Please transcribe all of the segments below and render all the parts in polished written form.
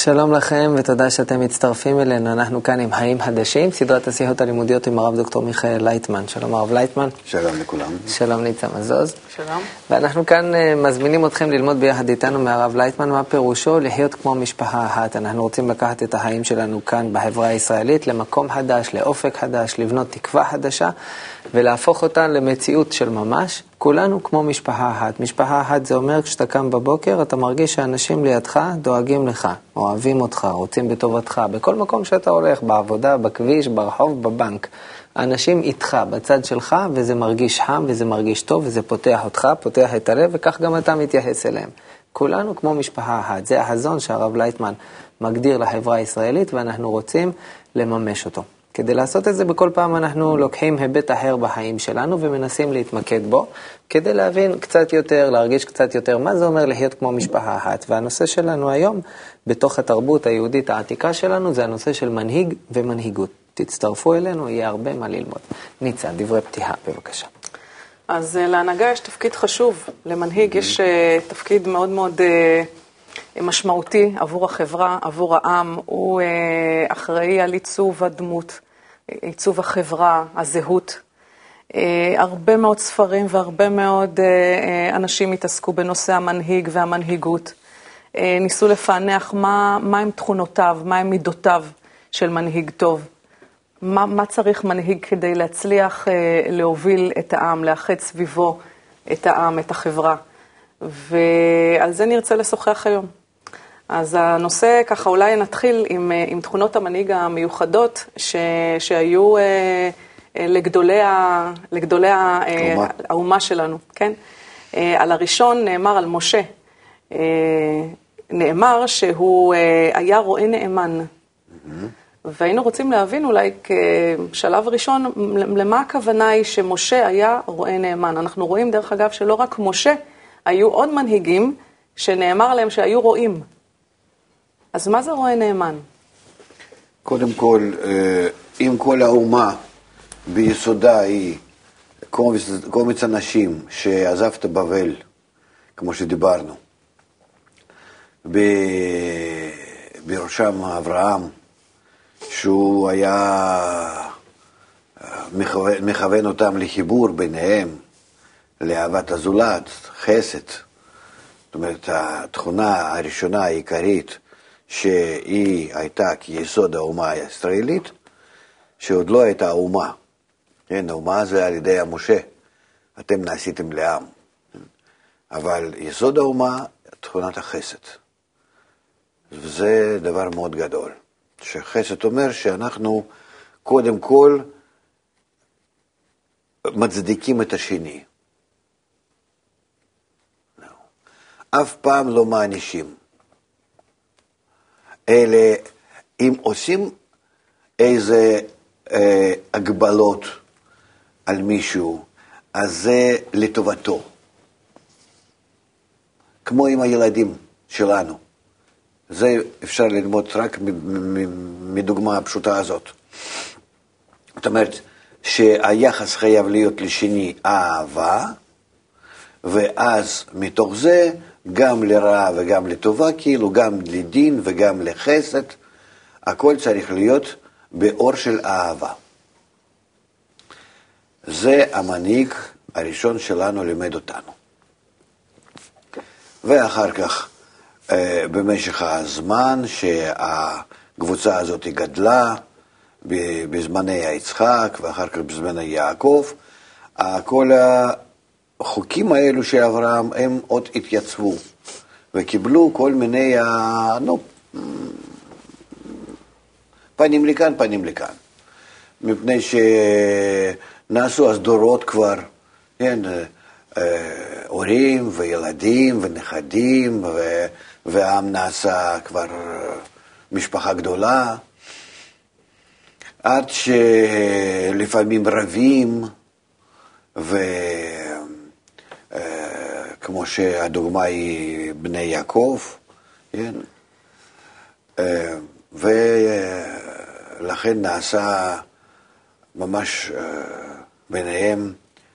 שלום לכם ותודה שאתם מצטרפים אלינו. אנחנו כאן עם חיים חדשים, סדרת השיחות הלימודיות עם הרב דוקטור מיכאל לייטמן. שלום הרב לייטמן. שלום לכולם. שלום ניצה מזוז. שלום. ואנחנו כאן מזמינים אתכם ללמוד ביחד איתנו מהרב לייטמן מה פירושו להיות כמו משפחה אחת. אנחנו רוצים לקחת את החיים שלנו כאן בחברה הישראלית למקום חדש, לאופק חדש, לבנות תקווה חדשה ולהפוך אותה למציאות של ממש. כולנו כמו משפחה אחת. משפחה אחת זה אומר כשאתה קם בבוקר אתה מרגיש שאנשים לידך דואגים לך, אוהבים אותך, רוצים בטובתך, בכל מקום שאתה הולך, בעבודה, בכביש, ברחוב, בבנק. האנשים איתך, בצד שלך, וזה מרגיש חם וזה מרגיש טוב וזה פותח אותך, פותח את הלב וכך גם אתה מתייחס אליהם. כולנו כמו משפחה אחת. זה החזון שהרב לייטמן מגדיר לחברה הישראלית ואנחנו רוצים לממש אותו. כדי לעשות את זה בכל פעם אנחנו לוקחים היבט אחר בחיים שלנו ומנסים להתמקד בו, כדי להבין קצת יותר, להרגיש קצת יותר מה זה אומר להיות כמו משפחה אחת. והנושא שלנו היום, בתוך התרבות היהודית העתיקה שלנו, זה הנושא של מנהיג ומנהיגות. תצטרפו אלינו, יהיה הרבה מה ללמוד. ניצה, דברי פתיחה, בבקשה. אז להנהגה יש תפקיד חשוב, למנהיג יש תפקיד מאוד מאוד משמעותי עבור החברה, עבור העם, הוא אחראי על עיצוב הדמות, עיצוב החברה, הזהות. הרבה מאוד ספרים והרבה מאוד אנשים התעסקו בנושא המנהיג והמנהיגות. ניסו לפענח מה הם תכונותיו, מה הם מידותיו של מנהיג טוב. מה צריך מנהיג כדי להצליח להוביל את העם, לאחד סביבו את העם, את החברה. ועל זה נרצה לשוחח היום. אז הנושא ככה אולי נתחיל עם תכונות המנהיג המיוחדות שהיו לגדולי האומה שלנו, כן? על הראשון נאמר על משה, נאמר שהוא היה רואה נאמן. והיינו רוצים להבין אולי כשלב ראשון למה הכוונה היא שמשה היה רואה נאמן. אנחנו רואים דרך אגב שלא רק משה, היו עוד מנהיגים שנאמר עליהם שהיו רואים. אז מה זה רואה נאמן? קודם כל, אם כל האומה ביסודה היא קומץ אנשים שעזבת בבל, כמו שדיברנו, בראשם אברהם, שהוא היה מכוון אותם לחיבור ביניהם, לאהבת הזולת, חסד. זאת אומרת, התכונה הראשונה העיקרית שהיא הייתה כיסוד האומה הישראלית, שעוד לא הייתה האומה. כן, האומה זה על ידי המשה. אתם נעשיתם לעם. אבל יסוד האומה, תכונת החסד. וזה דבר מאוד גדול. שחסד אומר שאנחנו קודם כל מצדיקים את השני. אף פעם לא מענישים. אלה, אם עושים איזה הגבלות על מישהו, אז זה לטובתו. כמו עם הילדים שלנו. זה אפשר ללמוד רק מדוגמה הפשוטה הזאת. זאת אומרת, שהיחס חייב להיות לשני אהבה, ואז מתוך זה גם לרעה וגם לטובה, כאילו גם לדין וגם לחסד, הכל צריך להיות באור של אהבה. זה המנהיג הראשון שלנו לימד אותנו. ואחר כך, במשך הזמן שהקבוצה הזאת גדלה, בזמני היצחק ואחר כך בזמני יעקב, כל החוקים האלו של אברהם הם עוד התייצבו וקיבלו כל מיני פנים לכאן, פנים לכאן. מפני שנעשו אז דורות כבר, כן, הורים וילדים ונכדים, והעם נעשה כבר משפחה גדולה, עד שלפעמים רבים, וכמו שהדוגמה היא בני יעקב, כן? ולכן נעשה ממש ביניהם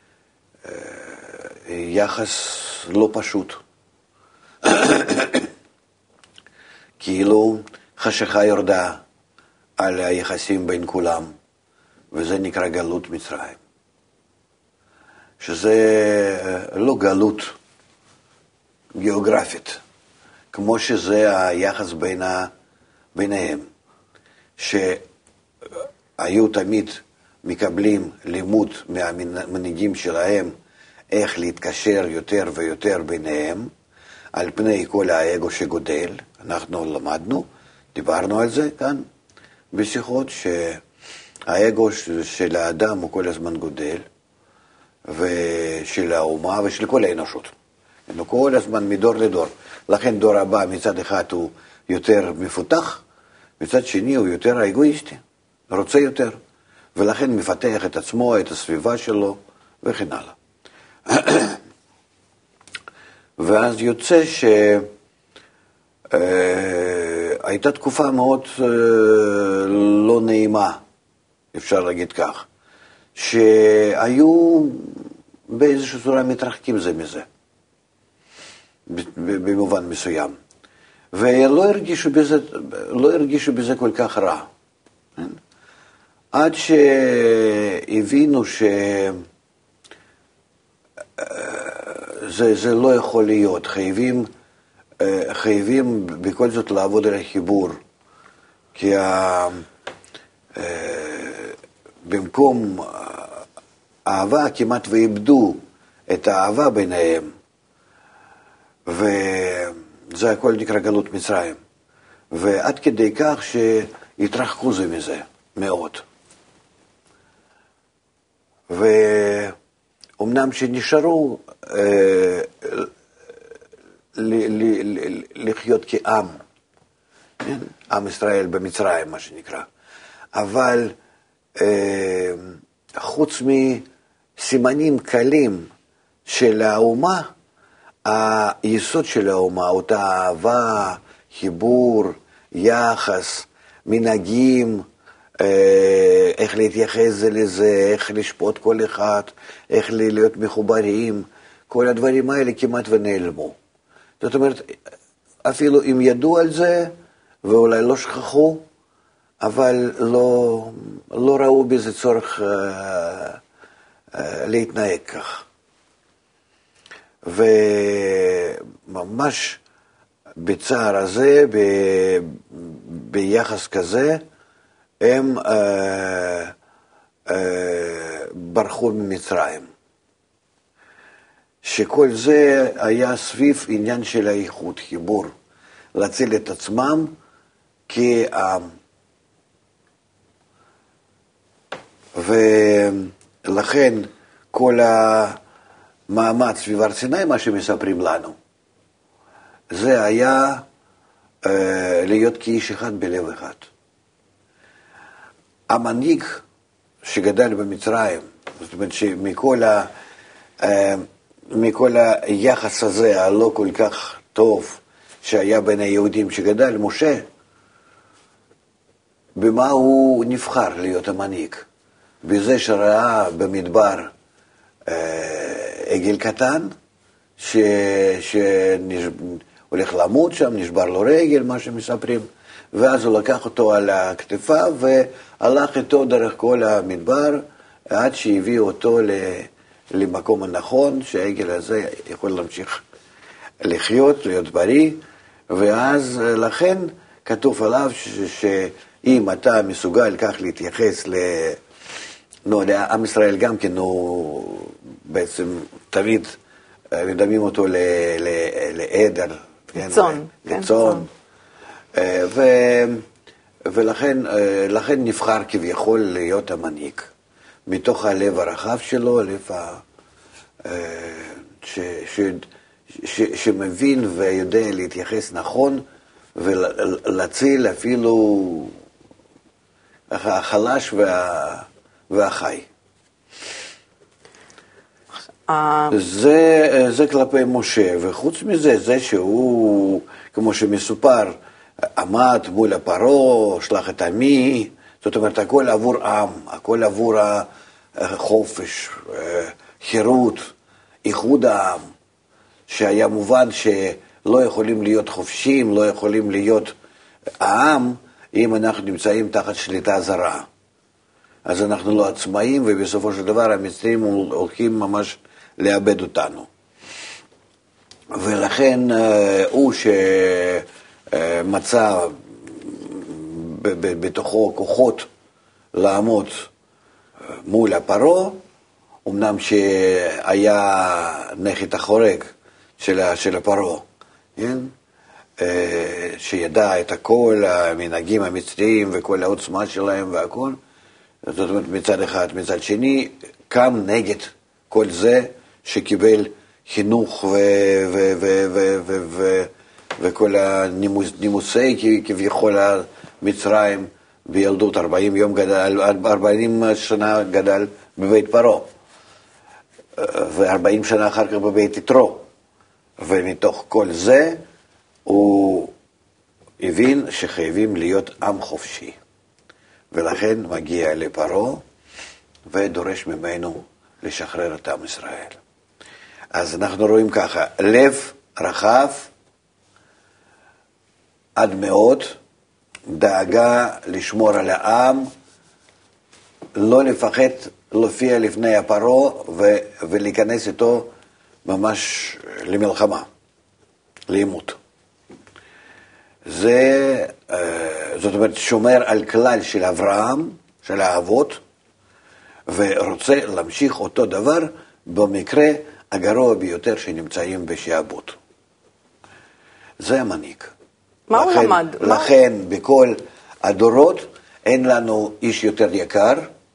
יחס לא פשוט. כאילו חשיכה יורדה על היחסים בין כולם, וזה נקרא גלות מצרים. שזה לא גלות גיאוגרפית, כמו שזה היחס ביניהם, שהיו תמיד מקבלים לימוד מהמנהיגים שלהם, איך להתקשר יותר ויותר ביניהם, על פני כל האגו שגודל. אנחנו למדנו, דיברנו על זה כאן בשיחות, שהאגו של האדם הוא כל הזמן גודל, ושל האומה ושל כל האנושות. כל הזמן מדור לדור. לכן דור הבא מצד אחד הוא יותר מפותח, מצד שני הוא יותר אגואיסטי, רוצה יותר, ולכן מפתח את עצמו, את הסביבה שלו וכן הלאה. ואז יוצא שהייתה תקופה מאוד לא נעימה, אפשר להגיד כך, שהיו באיזושהי צורה מתרחקים זה מזה, במובן מסוים, ולא הרגישו בזה כל כך רע, עד שהבינו זה לא יכול להיות, חייבים בכל זאת לעבוד על החיבור, כי במקום אהבה כמעט ואיבדו את האהבה ביניהם, וזה הכל נקרא גלות מצרים, ועד כדי כך שהתרחקו זה מזה מאוד. ואומנם שנשארו לחיות כעם, עם ישראל במצרים מה שנקרא, אבל חוץ מסימנים קלים של האומה, היסוד של האומה, אותה אהבה, חיבור, יחס, מנהגים, איך להתייחס זה לזה, איך לשפוט כל אחד, איך להיות מחוברים, כל הדברים האלה כמעט ונעלמו. זאת אומרת, אפילו אם ידעו על זה, ואולי לא שכחו, אבל לא ראו בזה צורך להתנהג כך. וממש בצער הזה, ביחס כזה, הם ברחו ממצרים. שכל זה היה סביב עניין של האיחוד, חיבור, להציל את עצמם כעם. ולכן כל המאמץ סביב הר סיני, מה שמספרים לנו, זה היה להיות כאיש אחד בלב אחד. המנהיג שגדל במצרים, זאת אומרת מכל היחס הזה הלא כל כך טוב שהיה בין היהודים שגדל, משה, במה הוא נבחר להיות המנהיג? בזה שראה במדבר עגל קטן, שהולך למות שם, נשבר לו רגל, מה שמספרים, ואז הוא לקח אותו על הכתפיו והלך איתו דרך כל המדבר, עד שהביא אותו למקום הנכון, שהעגל הזה יכול להמשיך לחיות, להיות בריא, ואז לכן כתוב עליו שאם אתה מסוגל כך להתייחס לעם ישראל גם כן, הוא בעצם תמיד מדמים אותו לעדר, לצאן, ולכן נבחר כביכול להיות המנהיג, מתוך הלב הרחב שלו, לב שמבין ויודע להתייחס נכון, ולהציל אפילו החלש והחי. זה כלפי משה, וחוץ מזה, זה שהוא, כמו שמסופר, עמד מול הפרעה, שלח את עמי, זאת אומרת, הכל עבור עם, הכל עבור החופש, חירות, איחוד העם, שהיה מובן שלא יכולים להיות חופשיים, לא יכולים להיות העם, אם אנחנו נמצאים תחת שליטה זרה, אז אנחנו לא עצמאים, ובסופו של דבר המצרים הולכים ממש לאבד אותנו. ולכן הוא שמצא בתוכו כוחות לעמוד מול הפרעה, אמנם שהיה נכד החורג של הפרעה, כן? שידע את הכל, המנהגים המצריים וכל העוצמה שלהם והכל, זאת אומרת מצד אחד, מצד שני, קם נגד כל זה שקיבל חינוך וכל הנימוסי כביכול מצרים בילדות 40 שנה גדל בבית פרעה, ו40 שנה אחר כך בבית יתרו, ומתוך כל זה הוא הבין שחייבים להיות עם חופשי, ולכן מגיע לפרעה ודורש ממנו לשחרר את עם ישראל. אז אנחנו רואים ככה, לב רחב עד מאוד, דאגה לשמור על העם, לא לפחד להופיע לפני הפרעה ולהיכנס איתו ממש למלחמה, לעימות. זאת אומרת, שומר על כלל של אברהם, של האבות, ורוצה להמשיך אותו דבר במקרה הגרוע ביותר שנמצאים בשעבוד. זה המנהיג. מה הוא למד? לכן בכל הדורות אין לנו איש יותר יקר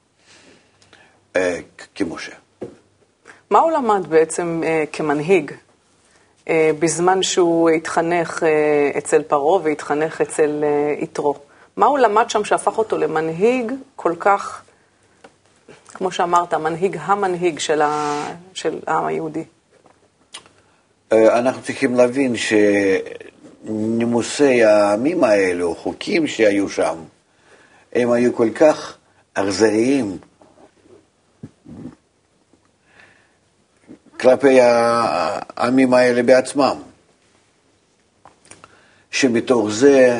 כמשה. מה הוא למד בעצם כמנהיג בזמן שהוא התחנך אצל פרעה והתחנך אצל יתרו? מה הוא למד שם שהפך אותו למנהיג כל כך, כמו שאמרת, המנהיג של העם היהודי? אנחנו צריכים להבין שנימוסי העמים האלו, חוקים שהיו שם, הם היו כל כך אכזריים כלפי העמים האלה בעצמם, שמתוך זה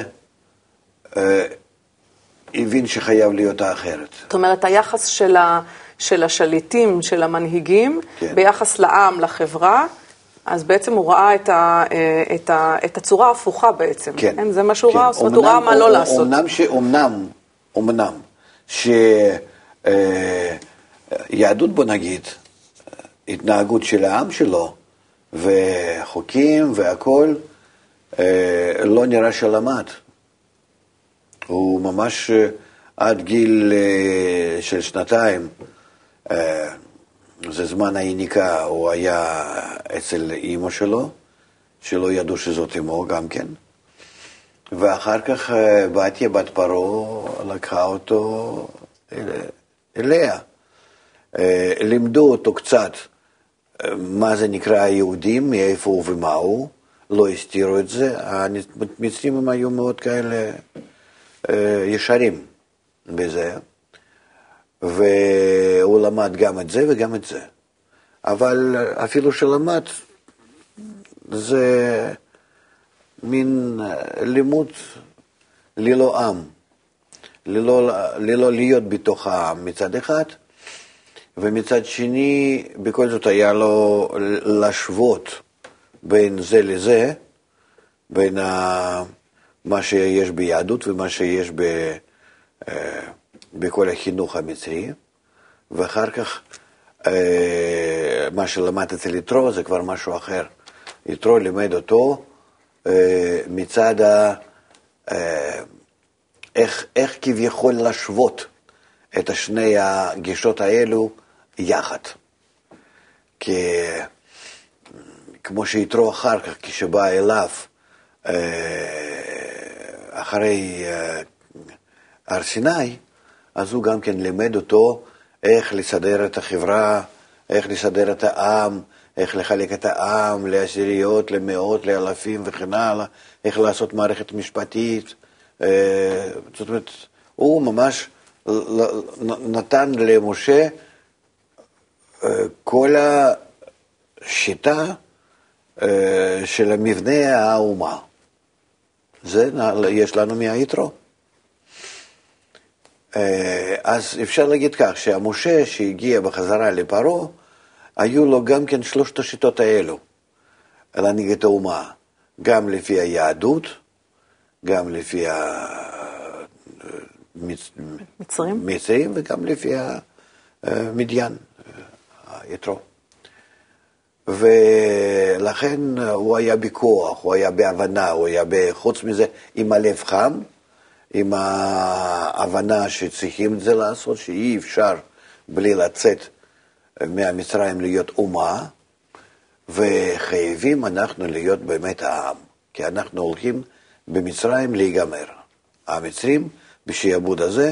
הבין שחייב להיות האחרת. זאת אומרת, היחס של השליטים, של המנהיגים, כן. ביחס לעם, לחברה, אז בעצם הוא ראה את הצורה ההפוכה בעצם. כן. זה מה שהוא ראה, זאת אומרת, הוא ראה מה לא לעשות. אומנם שיהדות, בוא נגיד, התנהגות של העם שלו, וחוקים והכל, לא נראה שלמד. הוא ממש עד גיל של 2, זה זמן היניקה, הוא היה אצל אמא שלו, שלא ידעו שזאת אמו גם כן. ואחר כך בתיה בת פרעה לקחה אותו אליה. לימדו אותו קצת מה זה נקרא היהודים, מאיפה הוא ומה הוא, לא הסתירו את זה. המצרים הם היו מאוד כאלה ישרים בזה, והוא למד גם את זה וגם את זה. אבל אפילו שלמד, זה מין לימוד ללא עם, ללא להיות בתוך העם מצד אחד, ומצד שני בכל זאת היה לו להשוות בין זה לזה, בין מה שיש ביהדות ומה שיש בכל החינוך המצרי, ואחר כך מה שלמד אצל יתרו זה כבר משהו אחר. יתרו לימד אותו מצד איך כביכול להשוות את שני הגישות האלו יחד. כמו שיתרו אחר כך, כשבא אליו אחרי הר סיני, אז הוא גם כן לימד אותו איך לסדר את החברה, איך לסדר את העם, איך לחלק את העם לעשיריות, למאות, לאלפים וכן הלאה, איך לעשות מערכת משפטית. זאת אומרת, הוא ממש נתן למשה כל השיטה של המבנה האומה. זה יש לנו מהיתרו. אז אפשר להגיד כך, שהמשה שהגיע בחזרה לפרעה, היו לו גם כן שלושת השיטות האלו, להנהיג את האומה, גם לפי היהדות, גם לפי המצרים וגם לפי המדיין, היתרו. ולכן הוא היה בכוח, הוא היה בהבנה, הוא היה חוץ מזה עם הלב חם, עם ההבנה שצריכים את זה לעשות, שאי אפשר בלי לצאת מהמצרים להיות אומה, וחייבים אנחנו להיות באמת העם, כי אנחנו הולכים במצרים להיגמר. המצרים בשעבוד הזה,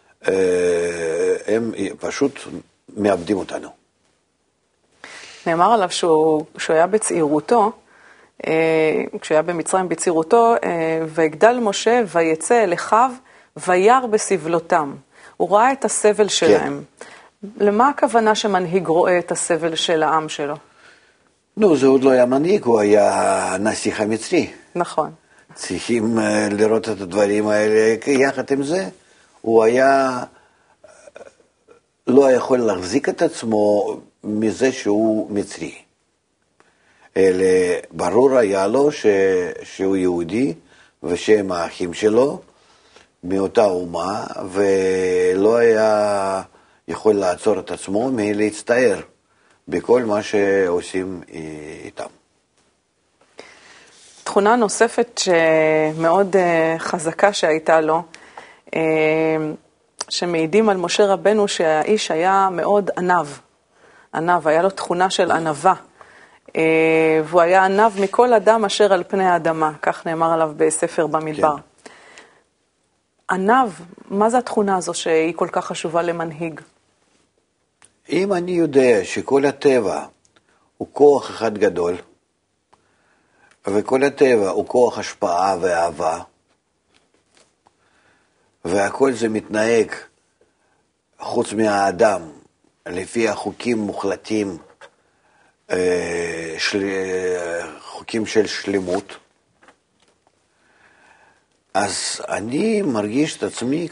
הם פשוט מאבדים אותנו. נאמר עליו שהוא היה בצעירותו, כשהוא היה במצרים בצעירותו, ויגדל משה ויצא אל אחיו וירא בסבלותם. הוא ראה את הסבל שלהם. כן. למה הכוונה שמנהיג רואה את הסבל של העם שלו? נו, זה עוד לא היה מנהיג, הוא היה נסיך המצרי. נכון. צריכים לראות את הדברים האלה, יחד עם זה, הוא היה לא יכול להחזיק את עצמו מזה שהוא מצרי. אלא ברור היה לו שהוא יהודי, ושהם האחים שלו, מאותה אומה, ולא היה יכול לעצור את עצמו מלהצטער בכל מה שעושים איתם. תכונה נוספת שמאוד חזקה שהייתה לו, שמעידים על משה רבנו שהאיש היה מאוד ענב, היה לו תכונה של ענבה, והוא היה ענב מכל אדם אשר על פני האדמה, כך נאמר עליו בספר במדבר. כן. ענב, מה זה התכונה הזו שהיא כל כך חשובה למנהיג? אם אני יודע שכל הטבע הוא כוח אחד גדול, וכל הטבע הוא כוח השפעה ואהבה, והכל זה מתנהג חוץ מהאדם, לפי החוקים מוחלטים, חוקים של שלמות, אז אני מרגיש את עצמי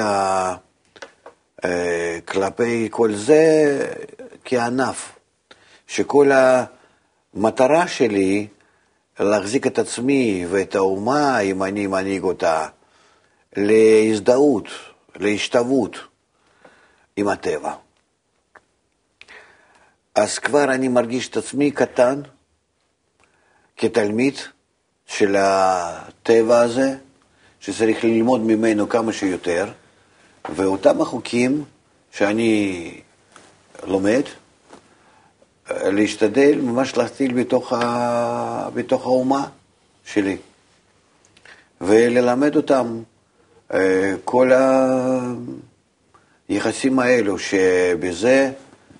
כלפי כל זה כענף, שכל המטרה שלי להחזיק את עצמי ואת האומה, אם אני מנהיג אותה, להזדהות, להשתוות עם הטבע. אז כבר אני מרגיש את עצמי קטן, כתלמיד של הטבע הזה, שצריך ללמוד ממנו כמה שיותר, ואותם החוקים שאני לומד, להשתדל ממש להסתיל בתוך האומה שלי, וללמד אותם כל היחסים האלו, שבזה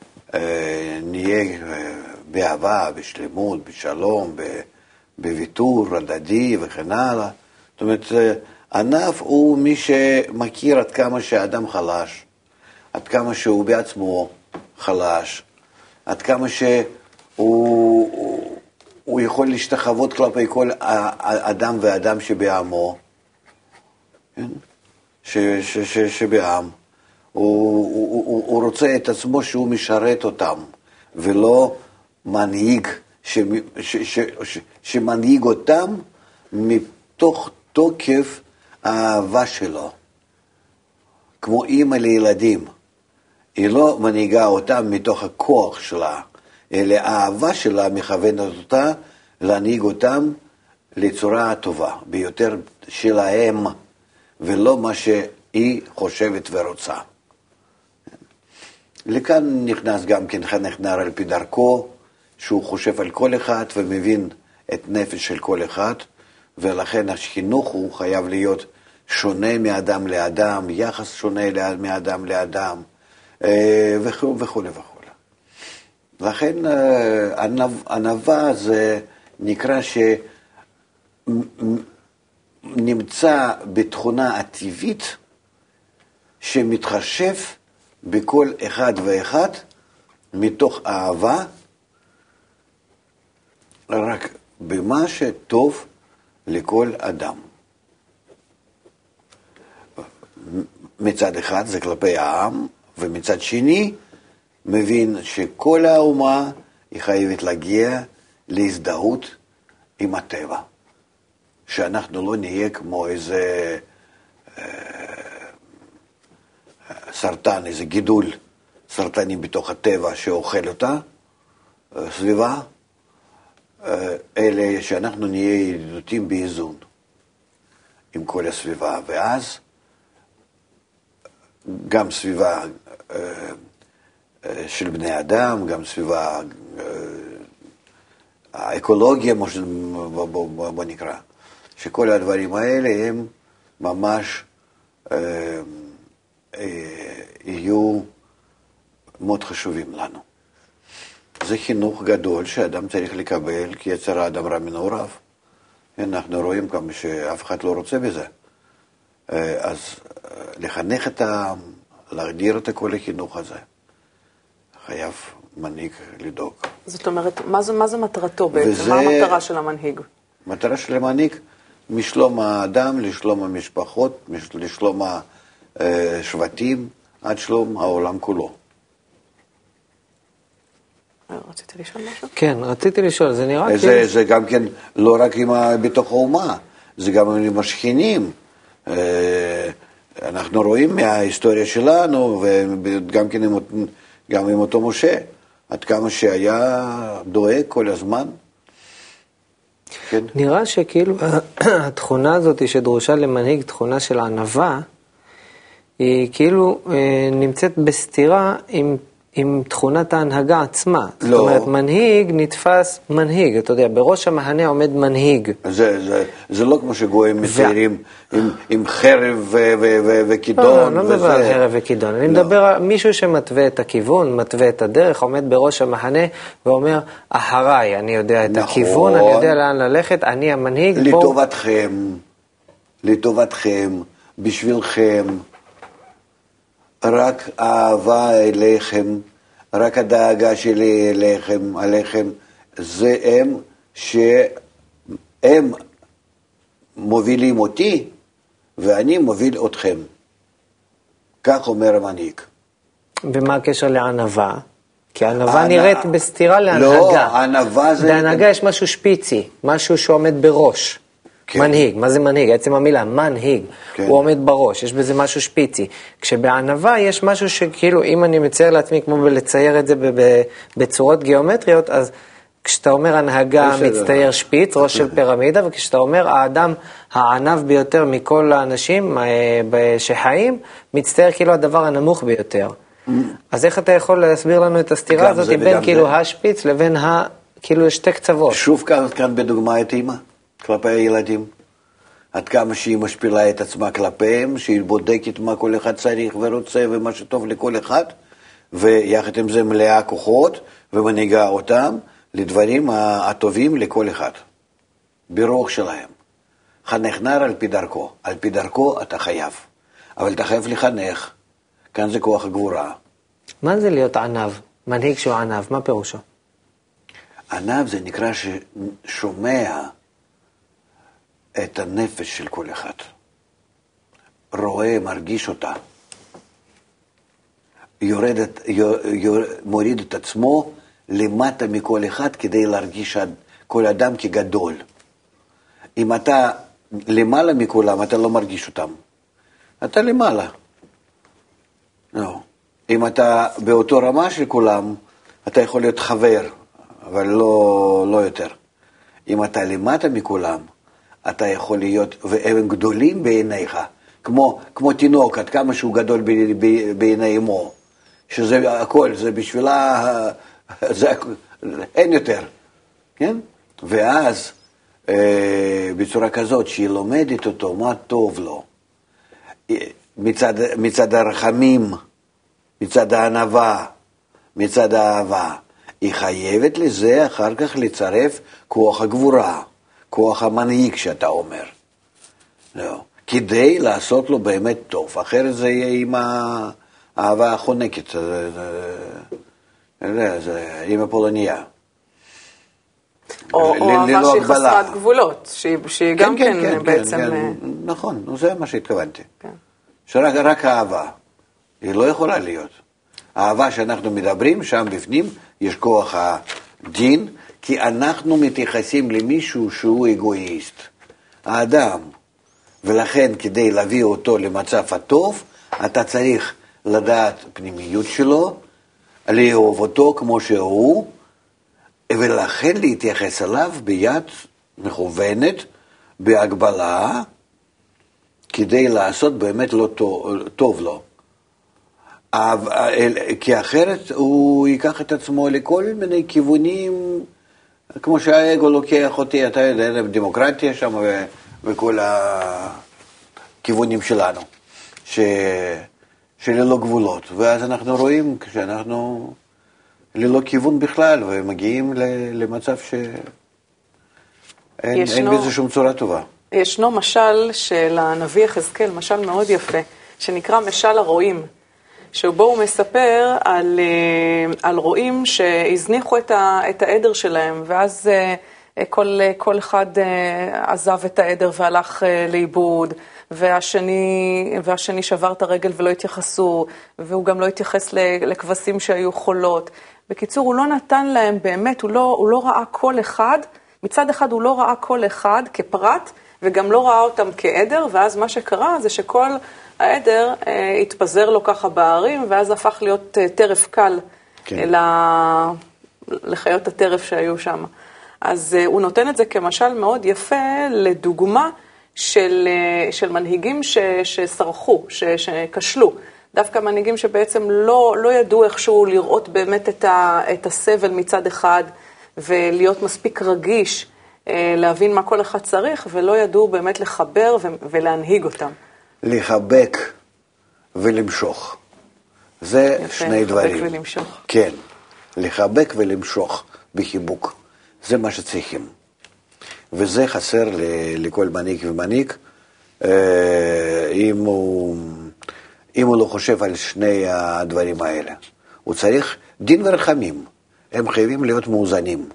נהיה באהבה, בשלמות, בשלום, בוויתור הדדי וכן הלאה. זאת אומרת, ענף הוא מי שמכיר עד כמה שהאדם חלש, עד כמה שהוא בעצמו חלש, עד כמה שהוא יכול להשתחוות כלפי כל אדם ואדם שבעמו, שבעם. הוא רוצה את עצמו שהוא משרת אותם, ולא מנהיג שמנהיג אותם מתוך תוקף האהבה שלו. כמו אמא לילדים, היא לא מנהיגה אותם מתוך הכוח שלה, אלא האהבה שלה מכוונת אותה להנהיג אותם לצורה הטובה ביותר שלהם, ולא מה שהיא חושבת ורוצה. לכאן נכנס גם כן חנך נער על פי דרכו, שהוא חושב על כל אחד ומבין את נפש של כל אחד, ולכן החינוך הוא חייב להיות שונה מאדם לאדם, יחס שונה מאדם לאדם, וכו' וכו' וכו'. לכן ענווה זה נקרא שנמצא בתכונה הטבעית שמתחשב בכל אחד ואחד מתוך אהבה, רק במה שטוב לכל אדם. מצד אחד זה כלפי העם, ומצד שני מבין שכל האומה היא חייבת להגיע להזדהות עם הטבע. שאנחנו לא נהיה כמו איזה סרטן, איזה גידול סרטני בתוך הטבע שאוכל אותה, סביבה, אלה שאנחנו נהיה ידידותים באיזון עם כל הסביבה, ואז גם סביבה של בני אדם, גם סביבה האקולוגיה, בוא נקרא, שכל הדברים האלה הם ממש יהיו מאוד חשובים לנו. זה חינוך גדול שאדם צריך לקבל, כי יצר האדם רע מנעוריו. אנחנו רואים כמה שאף אחד לא רוצה בזה. אז לחנך את העם, להגדיר את כל החינוך הזה, חייב מנהיג לדאוג. זאת אומרת, מה זה מטרתו בעצם? מה המטרה של המנהיג? מטרה של המנהיג, משלום האדם, לשלום המשפחות, לשלום השבטים, עד שלום העולם כולו. רציתי לשאול משהו? כן, רציתי לשאול, זה נראה זה גם כן לא רק בתוך האומה, זה גם עם השכנים. אנחנו רואים מההיסטוריה שלנו, וגם כן גם עם אותו משה, עד כמה שהיה דואג כל הזמן. כן. נראה שכאילו התכונה הזאת שדרושה למנהיג, תכונה של ענווה, היא כאילו נמצאת בסתירה עם תכונת ההנהגה עצמה. לא. זאת אומרת, מנהיג נתפס מנהיג, אתה יודע, בראש המחנה עומד מנהיג. זה לא כמו שגויים מציירים עם חרב וכידון. לא מדבר על חרב וכידון, אני מדבר על מישהו שמתווה את הכיוון, מתווה את הדרך, עומד בראש המחנה ואומר, אחריי, אני יודע את הכיוון, אני יודע לאן ללכת, אני המנהיג. לטובתכם, בשבילכם, רק אהבה אליכם, רק הדאגה שלי עליכם, זה שהם מובילים אותי, ואני מוביל אתכם. כך אומר המנהיג. ומה הקשר לענווה? כי הענווה נראית בסתירה להנהגה. לא, הענווה זה... בהנהגה יש משהו שפיצי, משהו שעומד בראש. כן. מנהיג, מה זה מנהיג? עצם המילה, מנהיג. כן. הוא עומד בראש, יש בזה משהו שפיצי. כשבענווה יש משהו שכאילו, אם אני מצייר לעצמי כמו לצייר את זה בצורות גיאומטריות, אז כשאתה אומר הנהגה מצטייר שפיץ, ראש של פירמידה, וכשאתה אומר האדם הענב ביותר מכל האנשים שחיים, מצטייר כאילו הדבר הנמוך ביותר. אז איך אתה יכול להסביר לנו את הסתירה הזאת בין כאילו השפיץ לבין כאילו שתי קצוות? שוב כאן בדוגמה את אמא. כלפי הילדים, עד כמה שהיא משפילה את עצמה כלפיהם, שהיא בודקת מה כל אחד צריך ורוצה ומה שטוב לכל אחד, ויחד עם זה מלאה כוחות ומנהיגה אותם לדברים הטובים לכל אחד, ברוח שלהם. חנך נער על פי דרכו אתה חייב, אבל אתה חייב לחנך, כאן זה כוח הגבורה. מה זה להיות ענב? מנהיג שהוא ענב, מה פירושו? ענב זה נקרא ששומע את הנפש של כל אחד. רואה, מרגיש אותה. מוריד את עצמו למטה מכל אחד כדי להרגיש כל אדם כגדול. אם אתה למעלה מכולם, אתה לא מרגיש אותם. אתה למעלה. לא. אם אתה באותו רמה של כולם, אתה יכול להיות חבר, אבל לא יותר. אם אתה למטה מכולם, אתה יכול להיות, והם גדולים בעיניך, כמו תינוק, עד כמה שהוא גדול בעיני אמו, שזה הכל, זה בשבילה, זה, אין יותר, כן? ואז, בצורה כזאת, שהיא לומדת אותו, מה טוב לו, מצד הרחמים, מצד הענווה, מצד האהבה, היא חייבת לזה אחר כך לצרף כוח הגבורה, כוח המנהיג שאתה אומר. לא. כדי לעשות לו באמת טוב, אחרת זה יהיה עם האהבה החונקת, זה עם הפולניה. או אהבה שהיא חסרת גבולות, שהיא גם כן בעצם... נכון, זה מה שהתכוונתי. שרק אהבה. היא לא יכולה להיות. האהבה שאנחנו מדברים, שם בפנים יש כוח הדין, כי אנחנו מתייחסים למישהו שהוא אגואיסט. האדם. ולכן כדי להביא אותו למצב הטוב, אתה צריך לדעת פנימיות שלו, לאהוב אותו כמו שהוא, ולכן להתייחס אליו ביד מכוונת, בהגבלה, כדי לעשות באמת לא טוב לו. כי אחרת הוא ייקח את עצמו לכל מיני כיוונים, כמו שהאגו לוקח אותי, אתה יודע, דמוקרטיה שם וכל הכיוונים שלנו, שללא גבולות. ואז אנחנו רואים שאנחנו ללא כיוון בכלל, ומגיעים למצב שאין בזה שום צורה טובה. ישנו משל של הנביא יחזקאל, משל מאוד יפה, שנקרא משל הרועים, שבו הוא מספר על רועים שהזניחו את העדר שלהם, ואז כל אחד עזב את העדר והלך לאיבוד, והשני שבר את הרגל ולא התייחסו, והוא גם לא התייחס לכבשים שהיו חולות. בקיצור, הוא לא נתן להם באמת, הוא לא ראה כל אחד, מצד אחד הוא לא ראה כל אחד כפרט, וגם לא ראה אותם כעדר, ואז מה שקרה זה שכל העדר התפזר לו ככה בערים, ואז הפך להיות טרף קל כן. לחיות הטרף שהיו שם. אז הוא נותן את זה כמשל מאוד יפה לדוגמה של מנהיגים שסרחו, שכשלו. דווקא מנהיגים שבעצם לא ידעו איכשהו לראות באמת את הסבל מצד אחד, ולהיות מספיק רגיש, להבין מה כל אחד צריך, ולא ידעו באמת לחבר ולהנהיג אותם. לחבק ולמשוך. זה יפה, שני דברים. לחבק ולמשוך. כן, לחבק ולמשוך בחיבוק. זה מה שצריכים. וזה חסר לכל מנהיג ומנהיג, אם הוא לא חושב על שני הדברים האלה. הוא צריך דין ורחמים. הם חייבים להיות מאוזנים.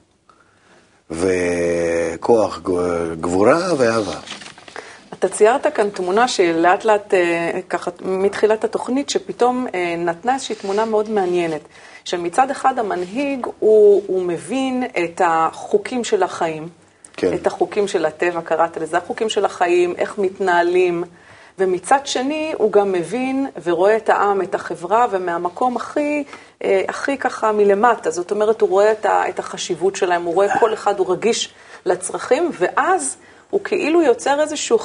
וכוח גבורה ואהבה. אתה ציירת כאן תמונה שלאט לאט, ככה, מתחילת התוכנית, שפתאום נתנה איזושהי תמונה מאוד מעניינת. שמצד אחד המנהיג הוא מבין את החוקים של החיים, כן. את החוקים של הטבע, קראת לזה, החוקים של החיים, איך מתנהלים, ומצד שני הוא גם מבין ורואה את העם, את החברה, ומהמקום הכי ככה מלמטה, זאת אומרת, הוא רואה את החשיבות שלהם, הוא רואה כל אחד, הוא רגיש לצרכים, ואז הוא כאילו יוצר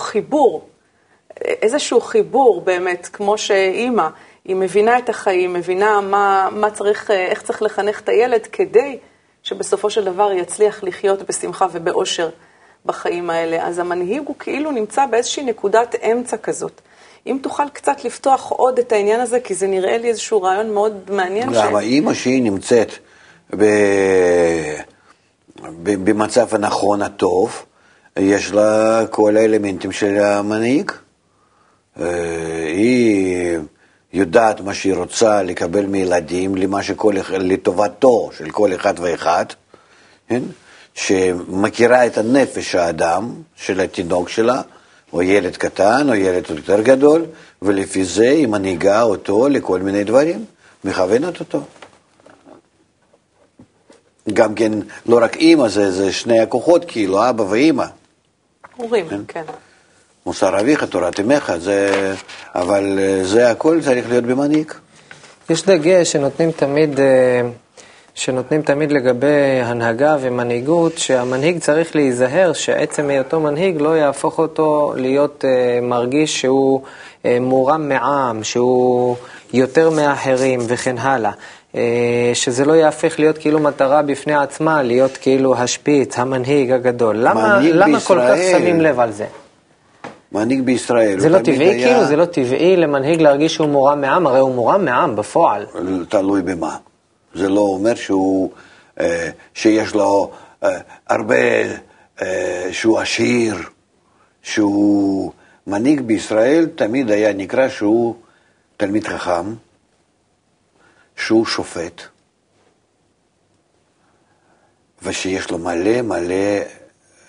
איזשהו חיבור באמת, כמו שאימא, היא מבינה את החיים, מבינה איך צריך לחנך את הילד, כדי שבסופו של דבר יצליח לחיות בשמחה ובאושר בחיים האלה. אז המנהיג הוא כאילו נמצא באיזושהי נקודת אמצע כזאת. אם תוכל קצת לפתוח עוד את העניין הזה, כי זה נראה לי איזשהו רעיון מאוד מעניין. אבל אימא שהיא נמצאת במצב הנכון הטוב, יש לה כל האלמנטים של המנהיג. היא יודעת מה שהיא רוצה לקבל מילדים, לטובתו של כל אחד ואחד, כן? שמכירה את הנפש האדם, של התינוק שלה, או ילד קטן, או ילד יותר גדול, ולפי זה היא מנהיגה אותו לכל מיני דברים, מכוונת אותו. גם כן, לא רק אמא, זה שני הכוחות, כאילו, אבא ואמא. הורים, כן. מוסר אביך, תורת אמך, אבל זה הכל צריך להיות במנהיג. יש דגש שנותנים תמיד לגבי הנהגה ומנהיגות, שהמנהיג צריך להיזהר שעצם היותו מנהיג לא יהפוך אותו להיות מרגיש שהוא מורם מעם, שהוא יותר מאחרים וכן הלאה. שזה לא יהפך להיות כאילו מטרה בפני עצמה, להיות כאילו השפיץ, המנהיג הגדול. למה כל כך שמים לב על זה? מנהיג בישראל. זה לא טבעי כאילו? זה לא טבעי למנהיג להרגיש שהוא מורם מעם? הרי הוא מורם מעם בפועל. תלוי במה. זה לא אומר שיש לו הרבה, שהוא עשיר, שהוא מנהיג בישראל, תמיד היה נקרא שהוא תלמיד חכם, שהוא שופט, ושיש לו מלא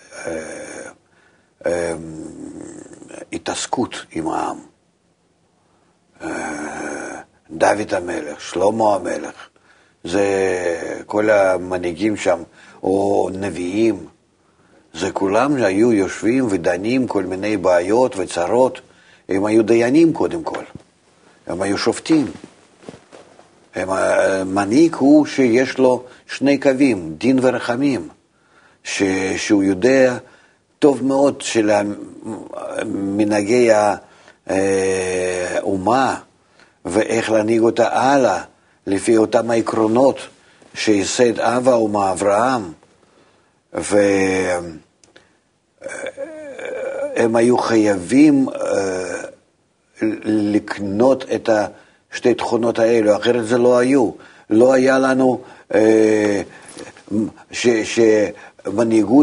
התעסקות עם העם. דוד המלך, שלמה המלך, זה כל המנהיגים שם, או נביאים, זה כולם היו יושבים ודנים כל מיני בעיות וצרות, הם היו דיינים קודם כל, הם היו שופטים. מנהיג הוא שיש לו שני קווים, דין ורחמים, שהוא יודע טוב מאוד של מנהגי האומה, ואיך להנהיג אותה הלאה, לפי אותם העקרונות שייסד אב האומה אברהם, והם היו חייבים לקנות את שתי תכונות האלו, אחרת זה לא היו. לא היה לנו שמנהיגות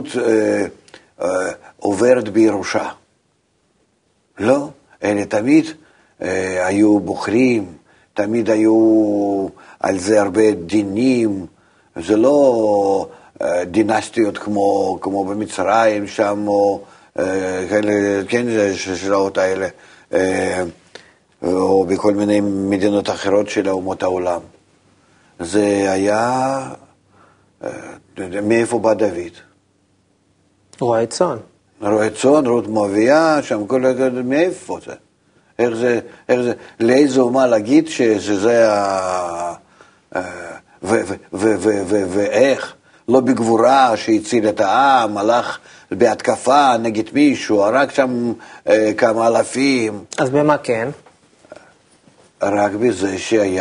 עוברת בירושה. לא, אלה תמיד היו בוחרים, תמיד היו על זה הרבה דינים, זה לא דינסטיות כמו במצרים שם, או כן, ששלאות האלה, או בכל מיני מדינות אחרות של אומות העולם. זה היה, מאיפה בא דוד? רועה צאן. רועה צאן, רות מואביה, שם כל מאיפה זה? איך זה, לאיזה אומה להגיד שזה ואיך? לא בגבורה שהציל את העם, הלך בהתקפה נגד מישהו, הרג שם כמה אלפים. אז במה כן? רק בזה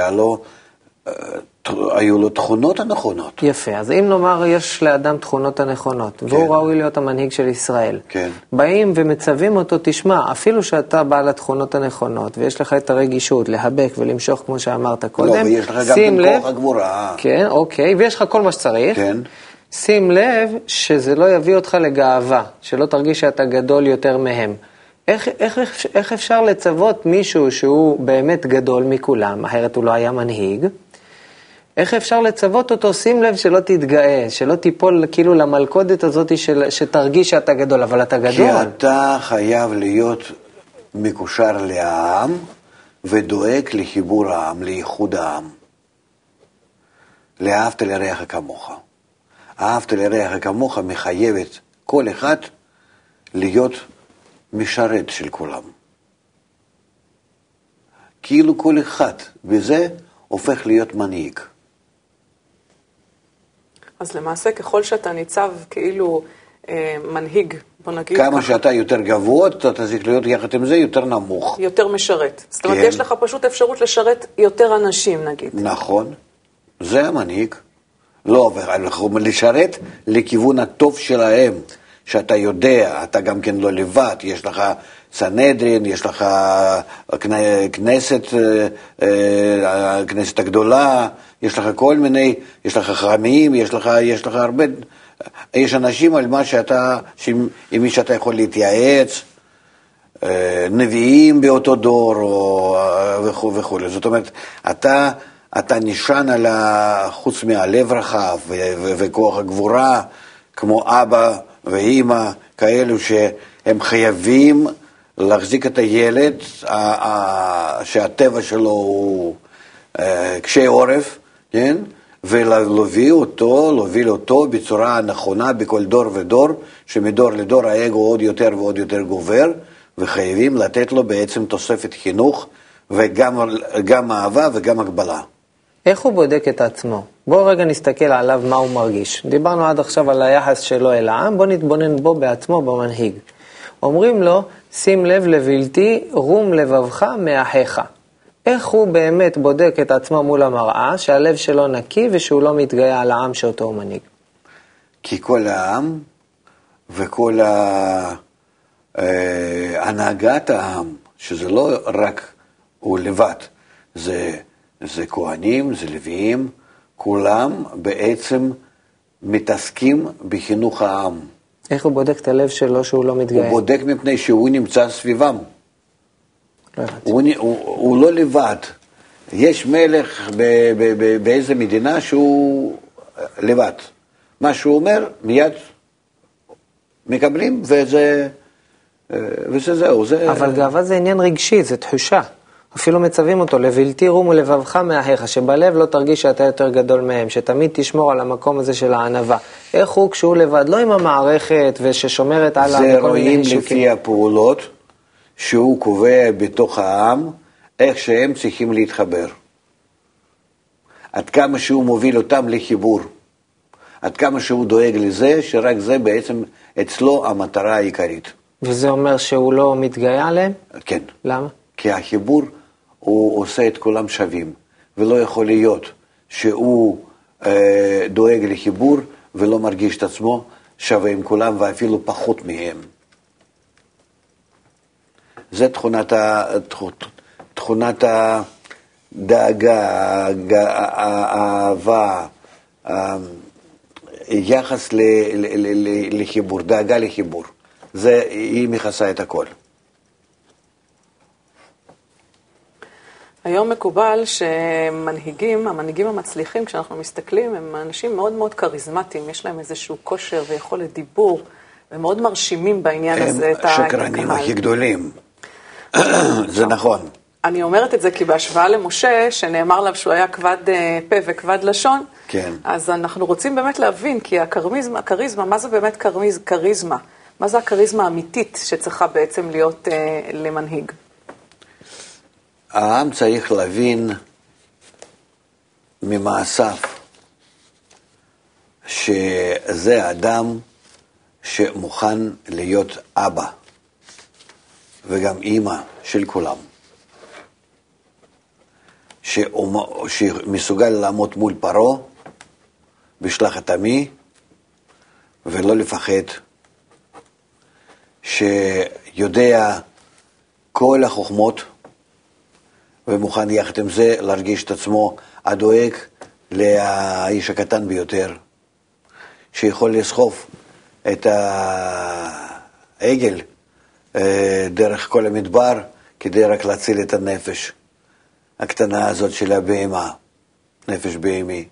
היו לו תכונות הנכונות. יפה, אז אם נאמר יש לאדם תכונות הנכונות, כן. והוא ראוי להיות המנהיג של ישראל, כן. באים ומצווים אותו, תשמע, אפילו שאתה בעל התכונות הנכונות, ויש לך את הרגישות להבק ולמשוך כמו שאמרת קודם, לא, ויש לך גם כוח הגבורה. כן, אוקיי, ויש לך כל מה שצריך, כן. שים לב שזה לא יביא אותך לגאווה, שלא תרגיש שאתה גדול יותר מהם. איך אפשר לצוות מישהו שהוא באמת גדול מכולם, אחרת הוא לא היה מנהיג, איך אפשר לצוות אותו? שים לב שלא תתגאה, שלא תיפול כאילו למלכודת הזאת שתרגיש שאתה גדול, אבל אתה גדול. כי אתה חייב להיות מקושר לעם ודואג לחיבור העם, לייחוד העם. לאהבת לרעך כמוך. אהבת לרעך כמוך מחייבת כל אחד להיות משרת של כולם. כאילו כל אחד, וזה הופך להיות מנהיג. אז למעשה, ככל שאתה ניצב כאילו מנהיג, בוא נגיד כמה שאתה יותר גבוה, אתה צריך להיות יחד עם זה יותר נמוך. יותר משרת. זאת אומרת, יש לך פשוט אפשרות לשרת יותר אנשים, נגיד. נכון, זה המנהיג. לא, לשרת לכיוון הטוב שלהם, שאתה יודע, אתה גם כן לא לבד, יש לך סנהדרין, יש לך כנסת הגדולה, יש לך כל מיני, יש לך חכמים, יש לך הרבה, יש אנשים על מה שאתה, עם מי שאתה יכול להתייעץ, נביאים באותו דור וכו'. זאת אומרת, אתה נשען על חוץ מהלב רחב וכוח הגבורה, כמו אבא ואמא, כאלו שהם חייבים להחזיק את הילד, שהטבע שלו הוא קשה עורף, כן? ולהוביל אותו בצורה נכונה בכל דור ודור, שמדור לדור האגו עוד יותר ועוד יותר גובר, וחייבים לתת לו בעצם תוספת חינוך, וגם אהבה וגם הגבלה. איך הוא בודק את עצמו? בואו רגע נסתכל עליו מה הוא מרגיש. דיברנו עד עכשיו על היחס שלו אל העם, בואו נתבונן בו בעצמו במנהיג. אומרים לו, שים לב לבלתי, רום לבבך מאחיך. איך הוא באמת בודק את עצמו מול המראה, שהלב שלו נקי ושהוא לא מתגאה על העם שאותו הוא מנהיג? כי כל העם וכל הנהגת העם, שזה לא רק הוא לבד, זה כהנים, זה לוויים, כולם בעצם מתעסקים בחינוך העם. איך הוא בודק את הלב שלו שהוא לא מתגאה? הוא בודק מפני שהוא נמצא סביבם. הוא לא לבד. יש מלך באיזה מדינה שהוא לבד. מה שהוא אומר, מיד מקבלים, וזהו. אבל גאווה זה עניין רגשי, זה תחושה. אפילו מצווים אותו, לבלתי רום ולבבך מאחיך, שבלב לא תרגיש שאתה יותר גדול מהם, שתמיד תשמור על המקום הזה של הענווה. איך הוא כשהוא לבד, לא עם המערכת וששומרת על זה רואים לפי הפעולות שהוא קובע בתוך העם, איך שהם צריכים להתחבר. עד כמה שהוא מוביל אותם לחיבור. עד כמה שהוא דואג לזה, שרק זה בעצם אצלו המטרה העיקרית. וזה אומר שהוא לא מתגאה עליהם? כן. למה? כי החיבור הוא עושה את כולם שווים, ולא יכול להיות שהוא דואג לחיבור ולא מרגיש את עצמו שווה עם כולם ואפילו פחות מהם. זה תכונת הדאגה, האהבה, יחס לחיבור, דאגה לחיבור. היא מכסה את הכל. היום מקובל שמנהיגים, המנהיגים המצליחים, כשאנחנו מסתכלים, הם אנשים מאוד מאוד כריזמטיים, יש להם איזשהו כושר ויכולת דיבור, ומאוד מרשימים בעניין הזה את הקהל. הם שקרנים הכי גדולים, זה נכון. אני אומרת את זה כי בהשוואה למשה, שנאמר עליו שהוא היה כבד פה וכבד לשון, כן. אז אנחנו רוצים באמת להבין, כי הכריזמה, מה זה באמת כריזמה? מה זה הכריזמה האמיתית שצריכה בעצם להיות למנהיג? העם צריך להבין ממעשיו שזה אדם שמוכן להיות אבא וגם אמא של כולם, שמסוגל לעמוד מול פרעה בשלחת עמי ולא לפחד, שיודע כל החוכמות ומוכן יחד עם זה להרגיש את עצמו הדואג לאיש הקטן ביותר, שיכול לסחוב את העגל דרך כל המדבר כדי רק להציל את הנפש הקטנה הזאת של הבהמה, נפש בהמי.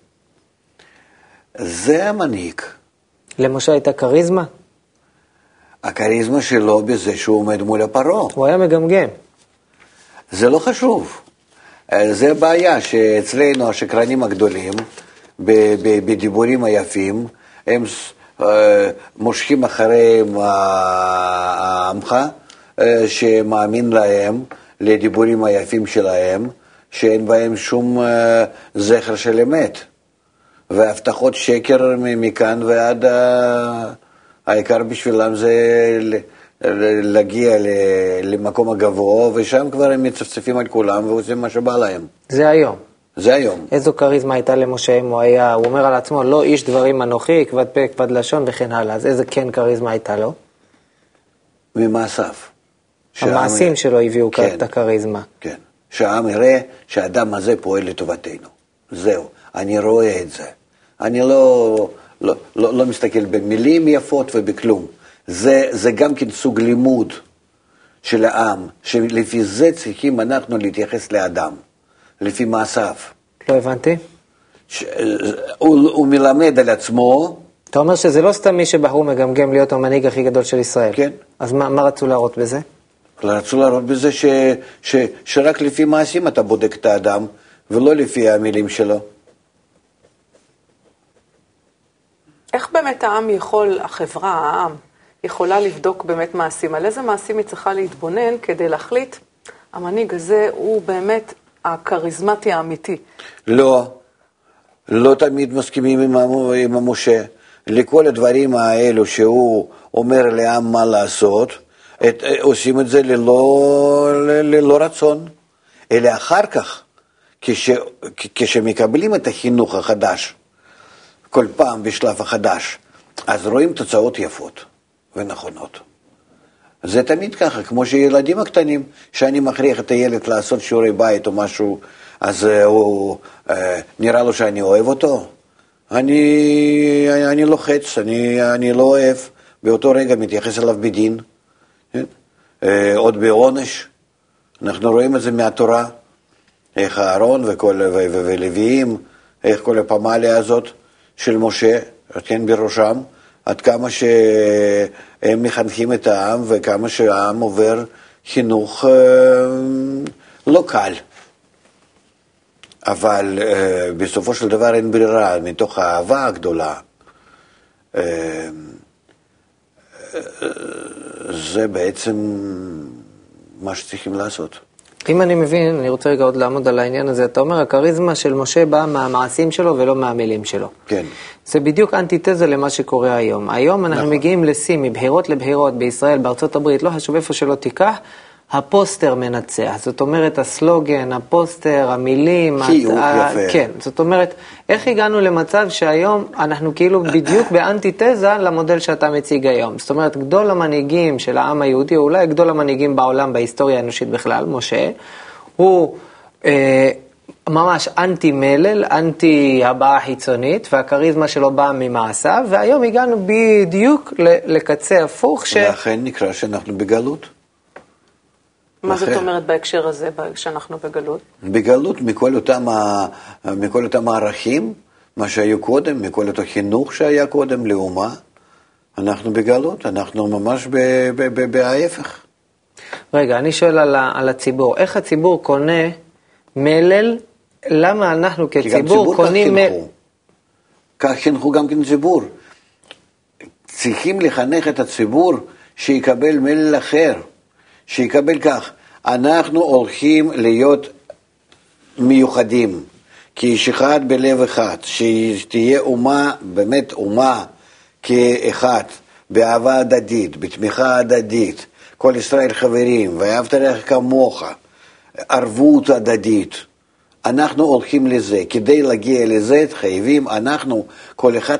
זה המנהיג. למשה הייתה כריזמה? הכריזמה שלו בזה שהוא עומד מול הפרעה. הוא היה מגמגם. זה לא חשוב. זה בעיה שאצלנו השקרנים הגדולים, בדיבורים היפים, הם מושכים אחריהם העמך, שמאמין להם, לדיבורים היפים שלהם, שאין בהם שום זכר של אמת. והבטחות שקר מכאן ועד העיקר בשבילם זה להגיע למקום הגבוה, ושם כבר הם מצפצפים על כולם ועושים מה שבא להם. זה היום. זה היום. איזו כריזמה הייתה למשה אם הוא אומר על עצמו, לא איש דברים אנוכי, כבד פה, כבד לשון וכן הלאה. אז איזה כן כריזמה הייתה לו? ממעשיו. המעשים שלו הביאו את הכריזמה. כן. שהעם יראה שהאדם הזה פועל לטובתנו. זהו. אני רואה את זה. אני לא מסתכל במילים יפות ובכלום. זה גם כן סוג לימוד של העם, שלפי זה צריכים אנחנו להתייחס לאדם, לפי מעשיו. לא הבנתי. הוא מלמד על עצמו. אתה אומר שזה לא סתם מי שבחרו מגמגם להיות המנהיג הכי גדול של ישראל. כן. אז מה רצו להראות בזה? רצו להראות בזה שרק לפי מעשים אתה בודק את האדם, ולא לפי המילים שלו. איך באמת העם יכול, החברה, העם, יכולה לבדוק באמת מעשים? על איזה מעשים היא צריכה להתבונן כדי להחליט, המנהיג הזה הוא באמת הכריזמטי האמיתי? לא תמיד מסכימים עם המשה. לכל הדברים האלו שהוא אומר לעם מה לעשות, עושים את זה ללא רצון. אלא אחר כך, כשמקבלים את החינוך החדש, כל פעם בשלב החדש, אז רואים תוצאות יפות ונכונות. זה תמיד ככה, כמו שילדים הקטנים, שאני מכריח את הילד לעשות שיעורי בית או משהו, אז הוא נראה לו שאני אוהב אותו. אני לוחץ, אני לא אוהב, באותו רגע מתייחס אליו בדין, עוד בעונש. אנחנו רואים את זה מהתורה, איך אהרון ולוויים, איך כל הפמליה הזאת של משה, כן, בראשם, עד כמה שהם מחנכים את העם וכמה שהעם עובר חינוך לא קל. אבל בסופו של דבר אין ברירה, מתוך האהבה הגדולה. זה בעצם מה שצריכים לעשות. אם אני מבין, אני רוצה רגע עוד לעמוד על העניין הזה, אתה אומר, הכריזמה של משה באה מהמעשים שלו ולא מהמילים שלו. כן. זה בדיוק אנטיתזה למה שקורה היום. היום אנחנו מגיעים לשיא, מבחירות לבחירות בישראל, בארצות הברית, לא חשוב איפה שלא תיקח, הפוסטר מנצח. זאת אומרת, הסלוגן, הפוסטר, המילים. חיוך יפה. כן, זאת אומרת, איך הגענו למצב שהיום אנחנו כאילו בדיוק באנטיתזה למודל שאתה מציג היום. זאת אומרת, גדול המנהיגים של העם היהודי, אולי גדול המנהיגים בעולם, בהיסטוריה האנושית בכלל, משה, הוא ממש אנטי מלל, אנטי הבעה חיצונית, והכריזמה שלו באה ממעשיו, והיום הגענו בדיוק לקצה הפוך לכן נקרא שאנחנו בגלות. מה זאת אומרת בהקשר הזה, שאנחנו בגלות? בגלות מכל אותם הערכים, מה שהיו קודם, מכל אותו חינוך שהיה קודם לאומה, אנחנו בגלות, אנחנו ממש בהפך. רגע, אני שואל על הציבור, איך הציבור קונה מלל, למה אנחנו כציבור קונים מלל? כך חינכו גם כן ציבור. צריכים לחנך את הציבור שיקבל מלל אחר. שיקבל כך, אנחנו הולכים להיות מיוחדים, כאיש אחד בלב אחד, שתהיה אומה, באמת אומה כאחד, באהבה הדדית, בתמיכה הדדית, כל ישראל חברים, ואהבת לרעך כמוך, ערבות הדדית. אנחנו הולכים לזה, כדי להגיע לזה חייבים אנחנו, כל אחד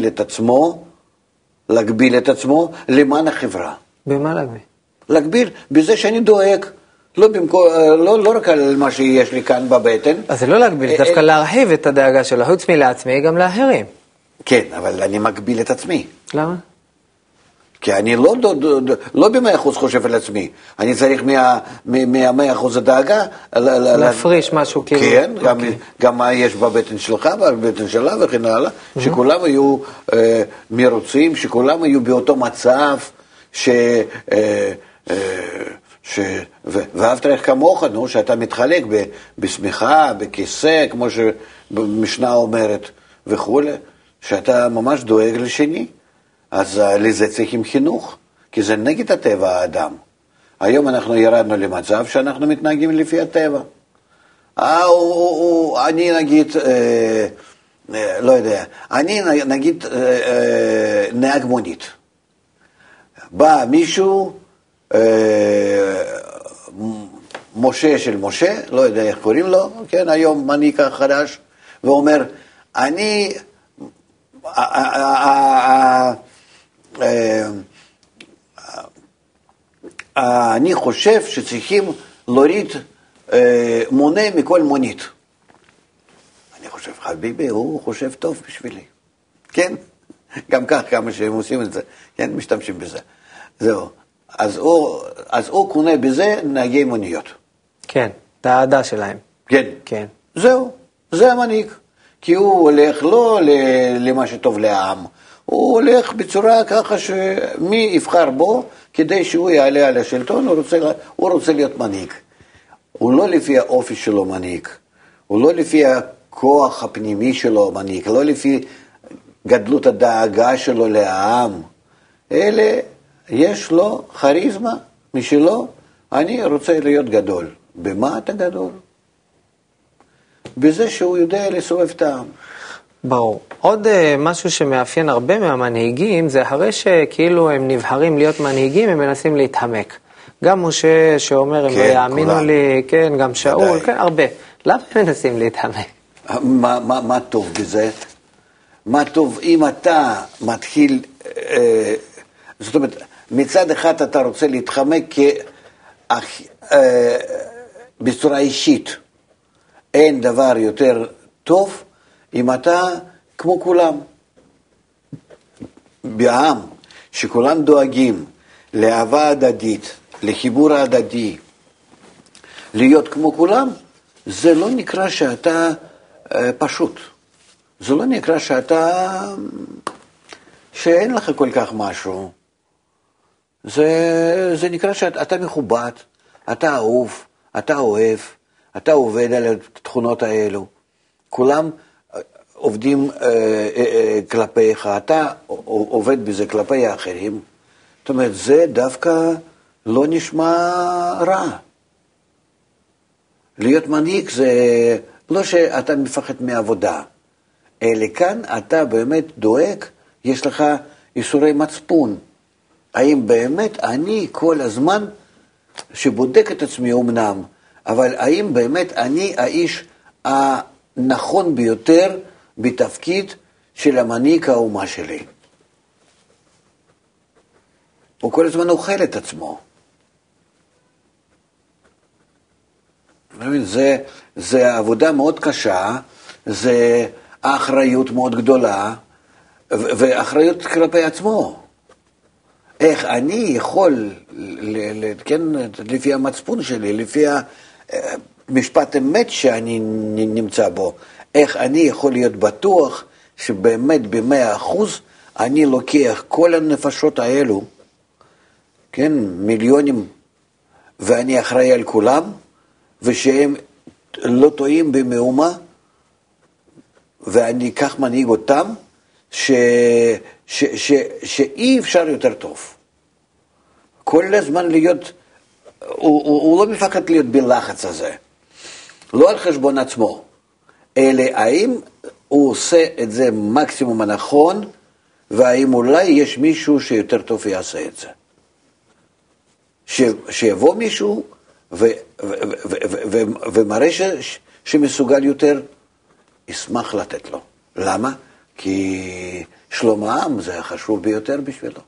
להגביל את עצמו למען החברה. במה להגביל? להגביל בזה שאני דואג, לא רק על מה שיש לי כאן בבטן. אז זה לא להגביל, דווקא להרחיב את הדאגה שלו, חוץ מלעצמי, גם לאחרים. כן, אבל אני מגביל את עצמי. למה? כי אני לא ב100% חושב על עצמי. אני צריך מה100% הדאגה. להפריש משהו כאילו. כן, גם מה יש בבטן שלך, בבטן שלה וכן הלאה, שכולם היו מרוצים, שכולם היו באותו מצב, ואהבת לרעך כמוך, שאתה מתחלק בשמחה, בכיסא, כמו שהמשנה אומרת, וכו', שאתה ממש דואג לשני. אז לזה צריכים חינוך, כי זה נגד הטבע האדם. היום אנחנו ירדנו למצב שאנחנו מתנהגים לפי הטבע. אני נגיד, לא יודע, אני נגיד נהג מונית. בא מישהו, משה של משה, לא יודע איך קוראים לו, כן, היום מנהיג חדש, ואומר, אני חושב שצריכים להוריד מונה מכל מונית. אני חושב, חביבי, הוא חושב טוב בשבילי. כן? גם כך, כמה שהם עושים את זה, כן, משתמשים בזה. זהו. אז הוא קונה בזה נהגי מוניות. כן, את האהדה שלהם. כן. כן. זהו, זה המנהיג. כי הוא הולך לא למה שטוב לעם, הוא הולך בצורה ככה שמי יבחר בו כדי שהוא יעלה על השלטון, הוא רוצה להיות מנהיג. הוא לא לפי האופי שלו מנהיג, הוא לא לפי הכוח הפנימי שלו מנהיג, לא לפי גדלות הדאגה שלו לעם, אלא יש לו כריזמה משלו, אני רוצה להיות גדול. במה אתה גדול? בזה שהוא יודע לסובב את העם. ברור. עוד משהו שמאפיין הרבה מהמנהיגים, זה אחרי שכאילו הם נבחרים להיות מנהיגים, הם מנסים להתחמק. גם משה שאומר, הם לא יאמינו לי, כן, גם שאול, כן, הרבה. למה הם מנסים להתחמק? מה טוב בזה? מה טוב אם אתה מתחיל, זאת אומרת, מצד אחד אתה רוצה להתחמק בצורה אישית. אין דבר יותר טוב אם אתה כמו כולם. בעם שכולם דואגים לאהבה הדדית, לחיבור ההדדי, להיות כמו כולם, זה לא נקרא שאתה פשוט. זה לא נקרא שאין לך כל כך משהו. זה נקרא שאתה מכובד, אתה אהוב, אתה אוהב, אתה עובד על התכונות האלו, כולם עובדים כלפיך, אתה עובד בזה כלפי האחרים, זאת אומרת, זה דווקא לא נשמע רע. להיות מנהיג זה לא שאתה מפחד מעבודה, אלא כאן אתה באמת דואג, יש לך איסורי מצפון. האם באמת אני כל הזמן שבודק את עצמי אמנם, אבל האם באמת אני האיש הנכון ביותר בתפקיד של המנהיג האומה שלי? הוא כל הזמן אוכל את עצמו. זה עבודה מאוד קשה, זה האחריות מאוד גדולה, ואחריות כלפי עצמו. איך אני יכול, כן, לפי המצפון שלי, לפי המשפט אמת שאני נמצא בו, איך אני יכול להיות בטוח שבאמת ב100% אני לוקח כל הנפשות האלו, כן, מיליונים, ואני אחראי על כולם, ושהם לא טועים במאומה, ואני כך מנהיג אותם, שאי אפשר יותר טוב. כל הזמן להיות, הוא לא מפחד להיות בלחץ הזה, לא על חשבון עצמו, אלא האם הוא עושה את זה מקסימום הנכון, והאם אולי יש מישהו שיותר טוב יעשה את זה. שיבוא מישהו ומראה שמסוגל יותר, ישמח לתת לו. למה? כי שלום העם זה החשוב ביותר בשבילו.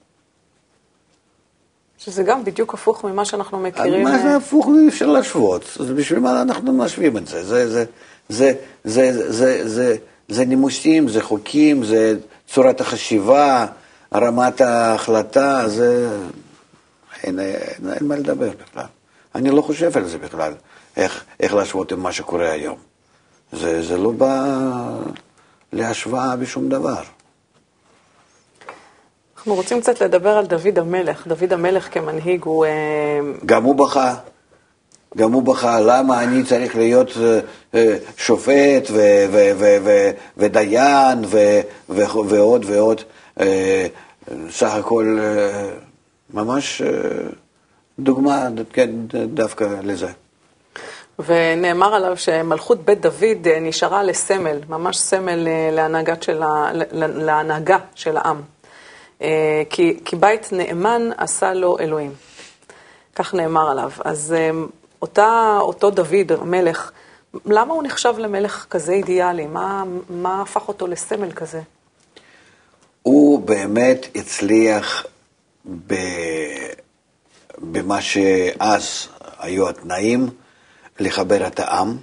שזה גם בדיוק הפוך ממה שאנחנו מכירים. מה זה הפוך? אי אפשר להשוות. בשביל מה אנחנו משווים את זה? זה נימוסים, זה חוקים, זה צורת החשיבה, רמת ההחלטה, זה... אין מה לדבר בכלל. אני לא חושב על זה בכלל, איך להשוות עם מה שקורה היום. זה לא בא להשוואה בשום דבר. אנחנו רוצים קצת לדבר על דוד המלך. דוד המלך כמנהיג הוא... גם הוא בכה, למה אני צריך להיות שופט ודיין ועוד ועוד. סך הכל ממש דוגמה דווקא לזה. ונאמר עליו שמלכות בית דוד נשארה לסמל, ממש סמל להנהגה של העם. כי בית נאמן עשה לו אלוהים. כך נאמר עליו. אז אותו דוד, המלך, למה הוא נחשב למלך כזה אידיאלי? מה הפך אותו לסמל כזה? הוא באמת הצליח במה שאז היו התנאים לחבר את העם.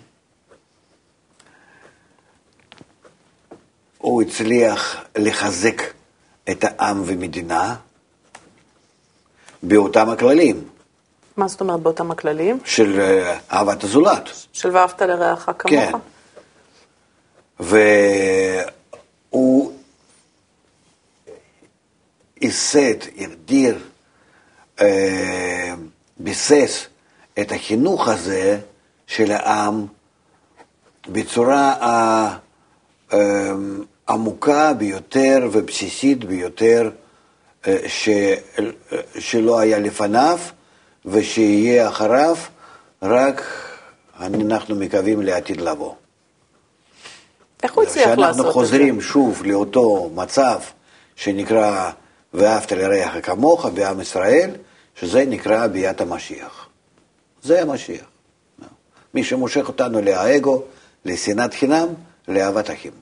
הוא הצליח לחזק את העם ומדינה באותם הכללים. מה זאת אומרת באותם הכללים? של אהבת הזולת. של ואהבת לרעך כמוך? כן. והוא ייסד, הרדיר, ביסס את החינוך הזה של העם בצורה עמוקה ביותר ובסיסית ביותר שלא היה לפניו ושיהיה אחריו, רק אנחנו מקווים לעתיד לבוא. איך הוא הצליח לעשות את זה? שאנחנו חוזרים שוב לאותו מצב שנקרא ואהבת לרעך כמוך בעם ישראל, שזה נקרא ביאת המשיח. זה המשיח. מי שמושך אותנו לאגו, לשנאת חינם, לאהבת אחים.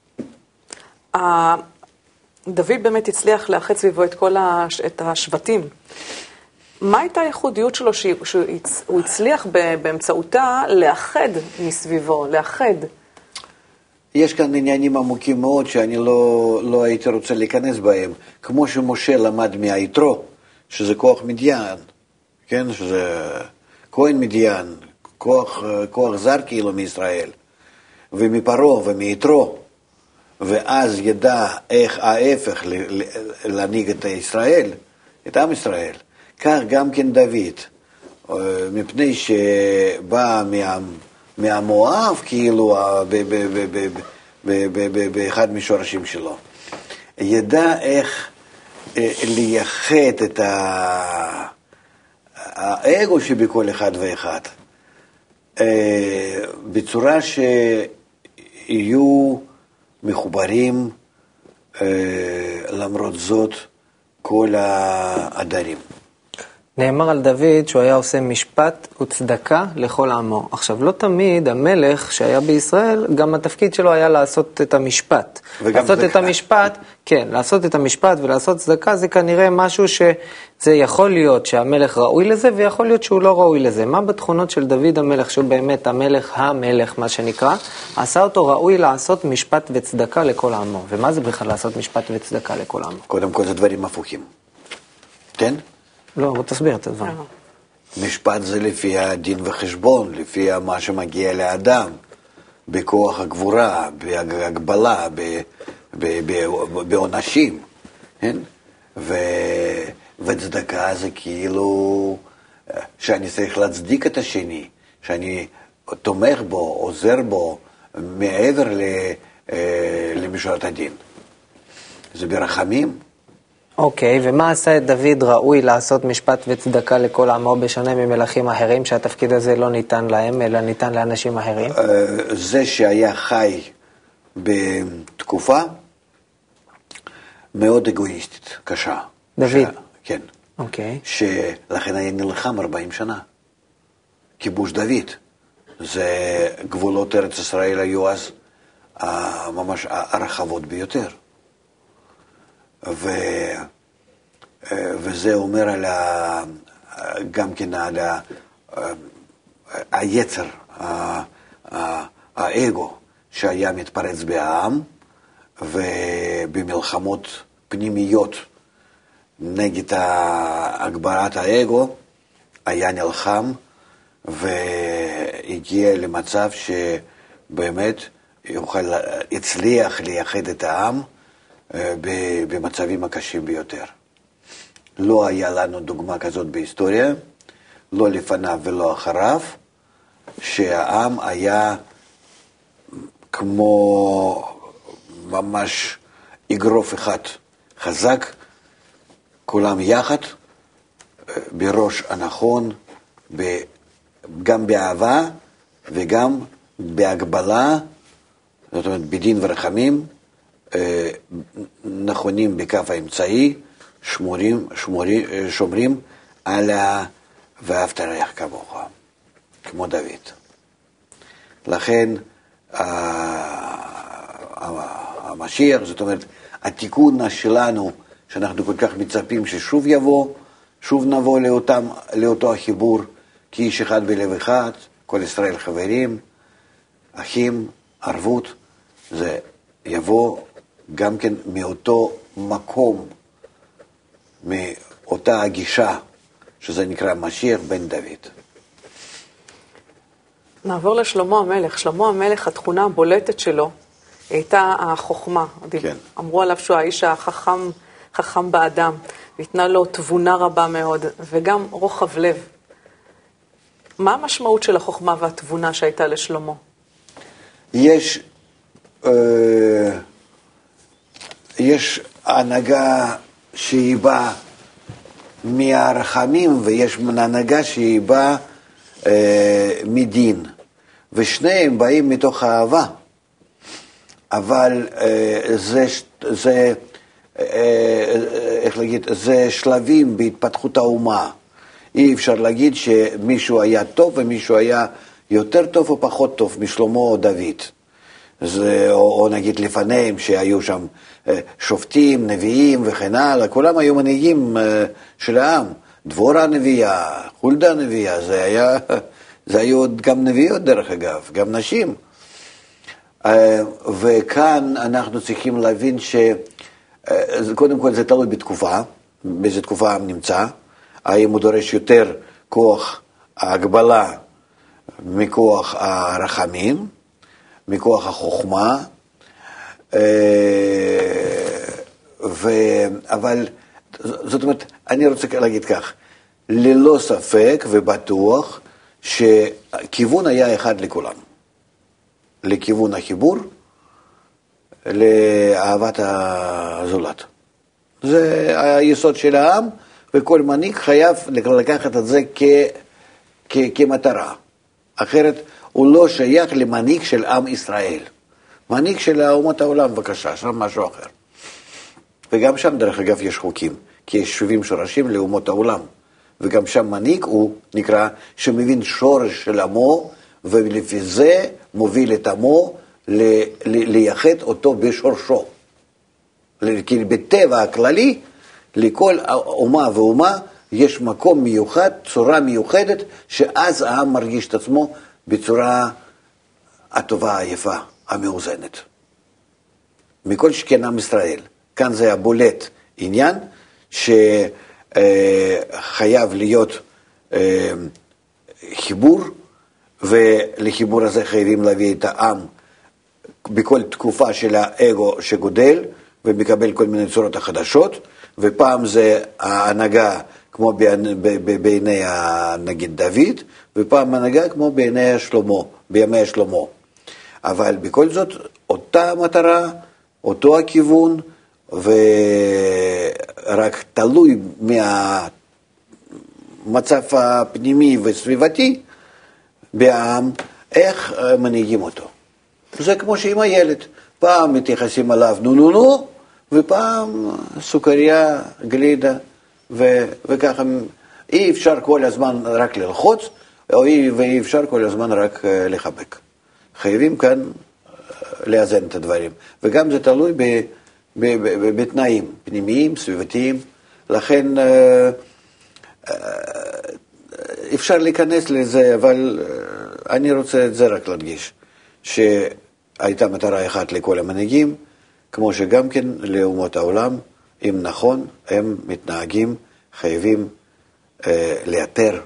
דוד באמת הצליח לאחד סביבו את השבטים. מה הייתה הייחודיות שלו שהוא הצליח באמצעותה לאחד מסביבו, לאחד? יש כאן עניינים עמוקים מאוד שאני לא הייתי רוצה להיכנס בהם. כמו שמשה למד מהיתרו, שזה כוח מדיין, כן? שזה כהן מדיין, כוח זר כאילו מישראל, ומפרו ומיתרו, ואז ידע איך ההפך להנהיג את ישראל, את עם ישראל. כך גם כן דוד, מפני שבא מהמואב, כאילו, באחד משורשים שלו. ידע איך לייחד את האגו שבכל אחד ואחד, בצורה שיהיו מחוברים למרות זאת כל העדרים. נאמר על דוד שהוא היה עושה משפט וצדקה לכל עמו. עכשיו, לא תמיד המלך שהיה בישראל, גם התפקיד שלו היה לעשות את המשפט. לעשות את המשפט, כן, לעשות את המשפט ולעשות צדקה, זה כנראה משהו שזה יכול להיות שהמלך ראוי לזה, ויכול להיות שהוא לא ראוי לזה. מה בתכונות של דוד המלך, שהוא באמת המלך, מה שנקרא, עשה אותו ראוי לעשות משפט וצדקה לכל עמו. ומה זה בכלל לעשות משפט וצדקה לכל עמו? קודם כל זה דברים הפוכים. כן? לא, בוא תסביר את הדבר. משפט זה לפי הדין וחשבון, לפי מה שמגיע לאדם, בכוח הגבורה, בהגבלה, בעונשים, כן? וצדקה זה כאילו שאני צריך להצדיק את השני, שאני תומך בו, עוזר בו, מעבר למישורת הדין. זה ברחמים. אוקיי, ומה עשה את דוד ראוי לעשות משפט וצדקה לכל עמו בשונה ממלכים אחרים, שהתפקיד הזה לא ניתן להם, אלא ניתן לאנשים אחרים? זה שהיה חי בתקופה מאוד אגואיסטית, קשה. דוד? כן. אוקיי. שלכן היה נלחם 40 שנה. כיבוש דוד. זה גבולות ארץ ישראל היו אז ממש הרחבות ביותר. וזה אומר על גם כן על היצר, האגו שהיה מתפרץ בעם, ובמלחמות פנימיות נגד הגברת האגו היה נלחם, והגיע למצב שבאמת הצליח לייחד את העם במצבים הקשים ביותר. לא היה לנו דוגמה כזאת בהיסטוריה, לא לפניו ולא אחריו, שהעם היה כמו ממש אגרוף אחד חזק, כולם יחד, בראש הנכון, גם באהבה וגם בהגבלה, זאת אומרת בדין ורחמים, נכונים בקו האמצעי, שומרים על ואהבת לרעך כמוך, כמו דוד. לכן המשיח, זאת אומרת, התיקון שלנו, שאנחנו כל כך מצפים ששוב יבוא, שוב נבוא לאותו החיבור, כי איש אחד בלב אחד, כל ישראל חברים, אחים, ערבות, זה יבוא גם כן מאותו מקום, מאותה הגישה, שזה נקרא משיח בן דוד. נעבור לשלמה המלך. שלמה המלך, התכונה הבולטת שלו, הייתה החוכמה. כן. אמרו עליו שהוא האיש החכם באדם, ניתנה לו תבונה רבה מאוד, וגם רוחב לב. מה המשמעות של החוכמה והתבונה שהייתה לשלמה? יש הנהגה שהיא באה מהרחמים, ויש הנהגה שהיא באה מדין, ושניהם באים מתוך האהבה, אבל איך להגיד, זה שלבים בהתפתחות האומה. אי אפשר להגיד שמישהו היה טוב ומישהו היה יותר טוב או פחות טוב משלמה או דוד. או נגיד לפניהם שהיו שם שופטים, נביאים וכן הלאה, כולם היו מנהיגים של העם. דבורה הנביאה, חולדה הנביאה, זה היו גם נביאות דרך אגב, גם נשים. וכאן אנחנו צריכים להבין שקודם כל זה תלוי בתקופה, באיזו תקופה העם נמצא, האם הוא דורש יותר כוח ההגבלה מכוח הרחמים, מכוח החוכמה, אבל זאת אומרת, אני רוצה להגיד כך, ללא ספק ובטוח שכיוון היה אחד לכולם. לכיוון החיבור, לאהבת הזולת. זה היסוד של העם, וכל מנהיג חייב לקחת את זה כמטרה. אחרת הוא לא שייך למנהיג של עם ישראל. מנהיג של אומות העולם, בבקשה, שם משהו אחר. וגם שם, דרך אגב, יש חוקים, כי יש 70 שורשים לאומות העולם. וגם שם מנהיג הוא נקרא שמבין שורש של עמו, ולפי זה מוביל את עמו לייחד אותו בשורשו. כי בטבע הכללי, לכל אומה ואומה יש מקום מיוחד, צורה מיוחדת, שאז העם מרגיש את עצמו בצורה הטובה, היפה, המאוזנת. מכל שכן עם ישראל. כאן זה הבולט עניין שחייב להיות חיבור, ולחיבור הזה חייבים להביא את העם בכל תקופה של האגו שגודל ומקבל כל מיני צורות החדשות, ופעם זה ההנהגה כמו בעיני נגיד דוד, ופעם ההנהגה כמו בעיני שלמה, בימי שלמה. אבל בכל זאת אותה מטרה, אותו הכיוון, ורק תלוי מהמצב הפנימי וסביבתי בעם, איך מנהיגים אותו. זה כמו שעם הילד, פעם מתייחסים עליו נו, ופעם סוכריה, גלידה, וככה אי אפשר כל הזמן רק ללחוץ, ואי אפשר כל הזמן רק לחבק. חייבים כאן לאזן את הדברים, וגם זה תלוי בתנאים פנימיים, סביבתיים, לכן אפשר להיכנס לזה, אבל אני רוצה את זה רק להדגיש, שהייתה מטרה אחת לכל המנהיגים, כמו שגם כן לאומות העולם, אם נכון, הם מתנהגים, חייבים לאתר,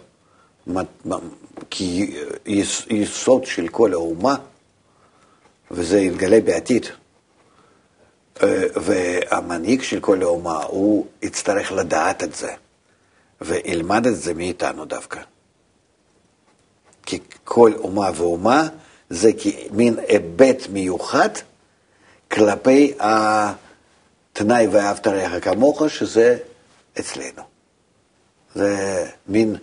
כי יסוד של כל האומה, וזה יתגלה בעתיד, והמנהיג של כל האומה, הוא יצטרך לדעת את זה, וילמד את זה מאיתנו דווקא. כי כל אומה ואומה, זה מין היבט מיוחד, כלפי התנאי ואהבת רעך כמוך, שזה אצלנו. זה מין,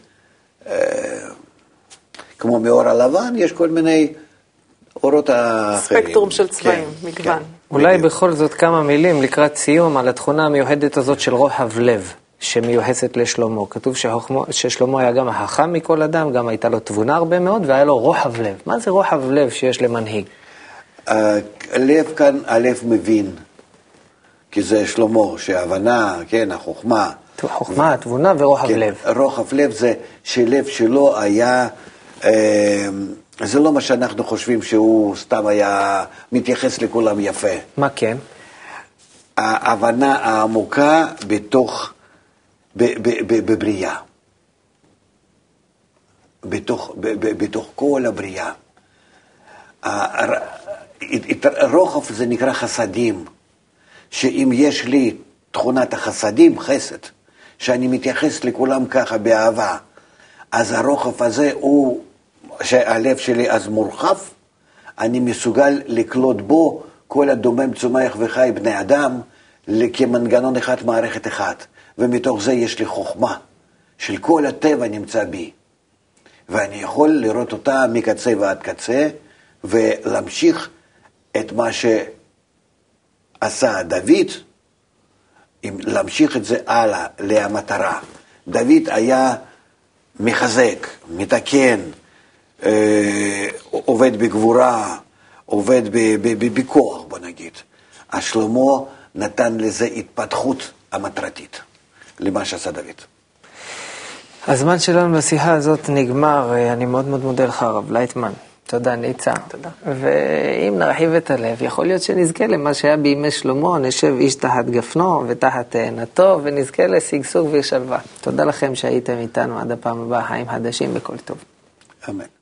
כמו מאור הלבן, יש כל מיני אורות אחרים. ספקטרום של צבעים, כן, מגוון. כן. אולי בכל זאת כמה מילים לקראת סיום על התכונה המיוחדת הזאת של רוחב לב, שמיוחסת לשלמה. כתוב ששלמה היה גם החכם מכל אדם, גם הייתה לו תבונה הרבה מאוד, והיה לו רוחב לב. מה זה רוחב לב שיש למנהיג? הלב כאן, הלב מבין, כי זה שלמה, שההבנה, כן, החוכמה. חוכמה, תבונה ורוחב כן, לב. רוחב לב זה שלב שלו היה, זה לא מה שאנחנו חושבים שהוא סתם היה מתייחס לכולם יפה. מה כן? ההבנה העמוקה בבריאה. בתוך כל הבריאה. רוחב זה נקרא חסדים, שאם יש לי תכונת החסדים, חסד, שאני מתייחס לכולם ככה באהבה, אז הרוחב הזה הוא, שהלב שלי אז מורחב, אני מסוגל לקלוט בו כל הדומם צומח וחי בני אדם, כמנגנון אחד, מערכת אחת, ומתוך זה יש לי חוכמה, של כל הטבע נמצא בי, ואני יכול לראות אותה מקצה ועד קצה, ולהמשיך את מה שעשה דוד, להמשיך את זה הלאה, למטרה. דוד היה מחזק, מתקן, עובד בגבורה, עובד בכוח, בוא נגיד. השלמה נתן לזה התפתחות המטרתית, למה שעשה דוד. הזמן שלנו בשיחה הזאת נגמר, אני מאוד מאוד מודה לך הרב לייטמן. תודה ניצה. תודה. ואם נרחיב את הלב, יכול להיות שנזכה למה שהיה בימי שלמה, נשב איש תחת גפנו ותחת תאנתו, ונזכה לשגשוג ושלווה. תודה לכם שהייתם איתנו עד הפעם הבאה, חיים חדשים בכל טוב. אמן.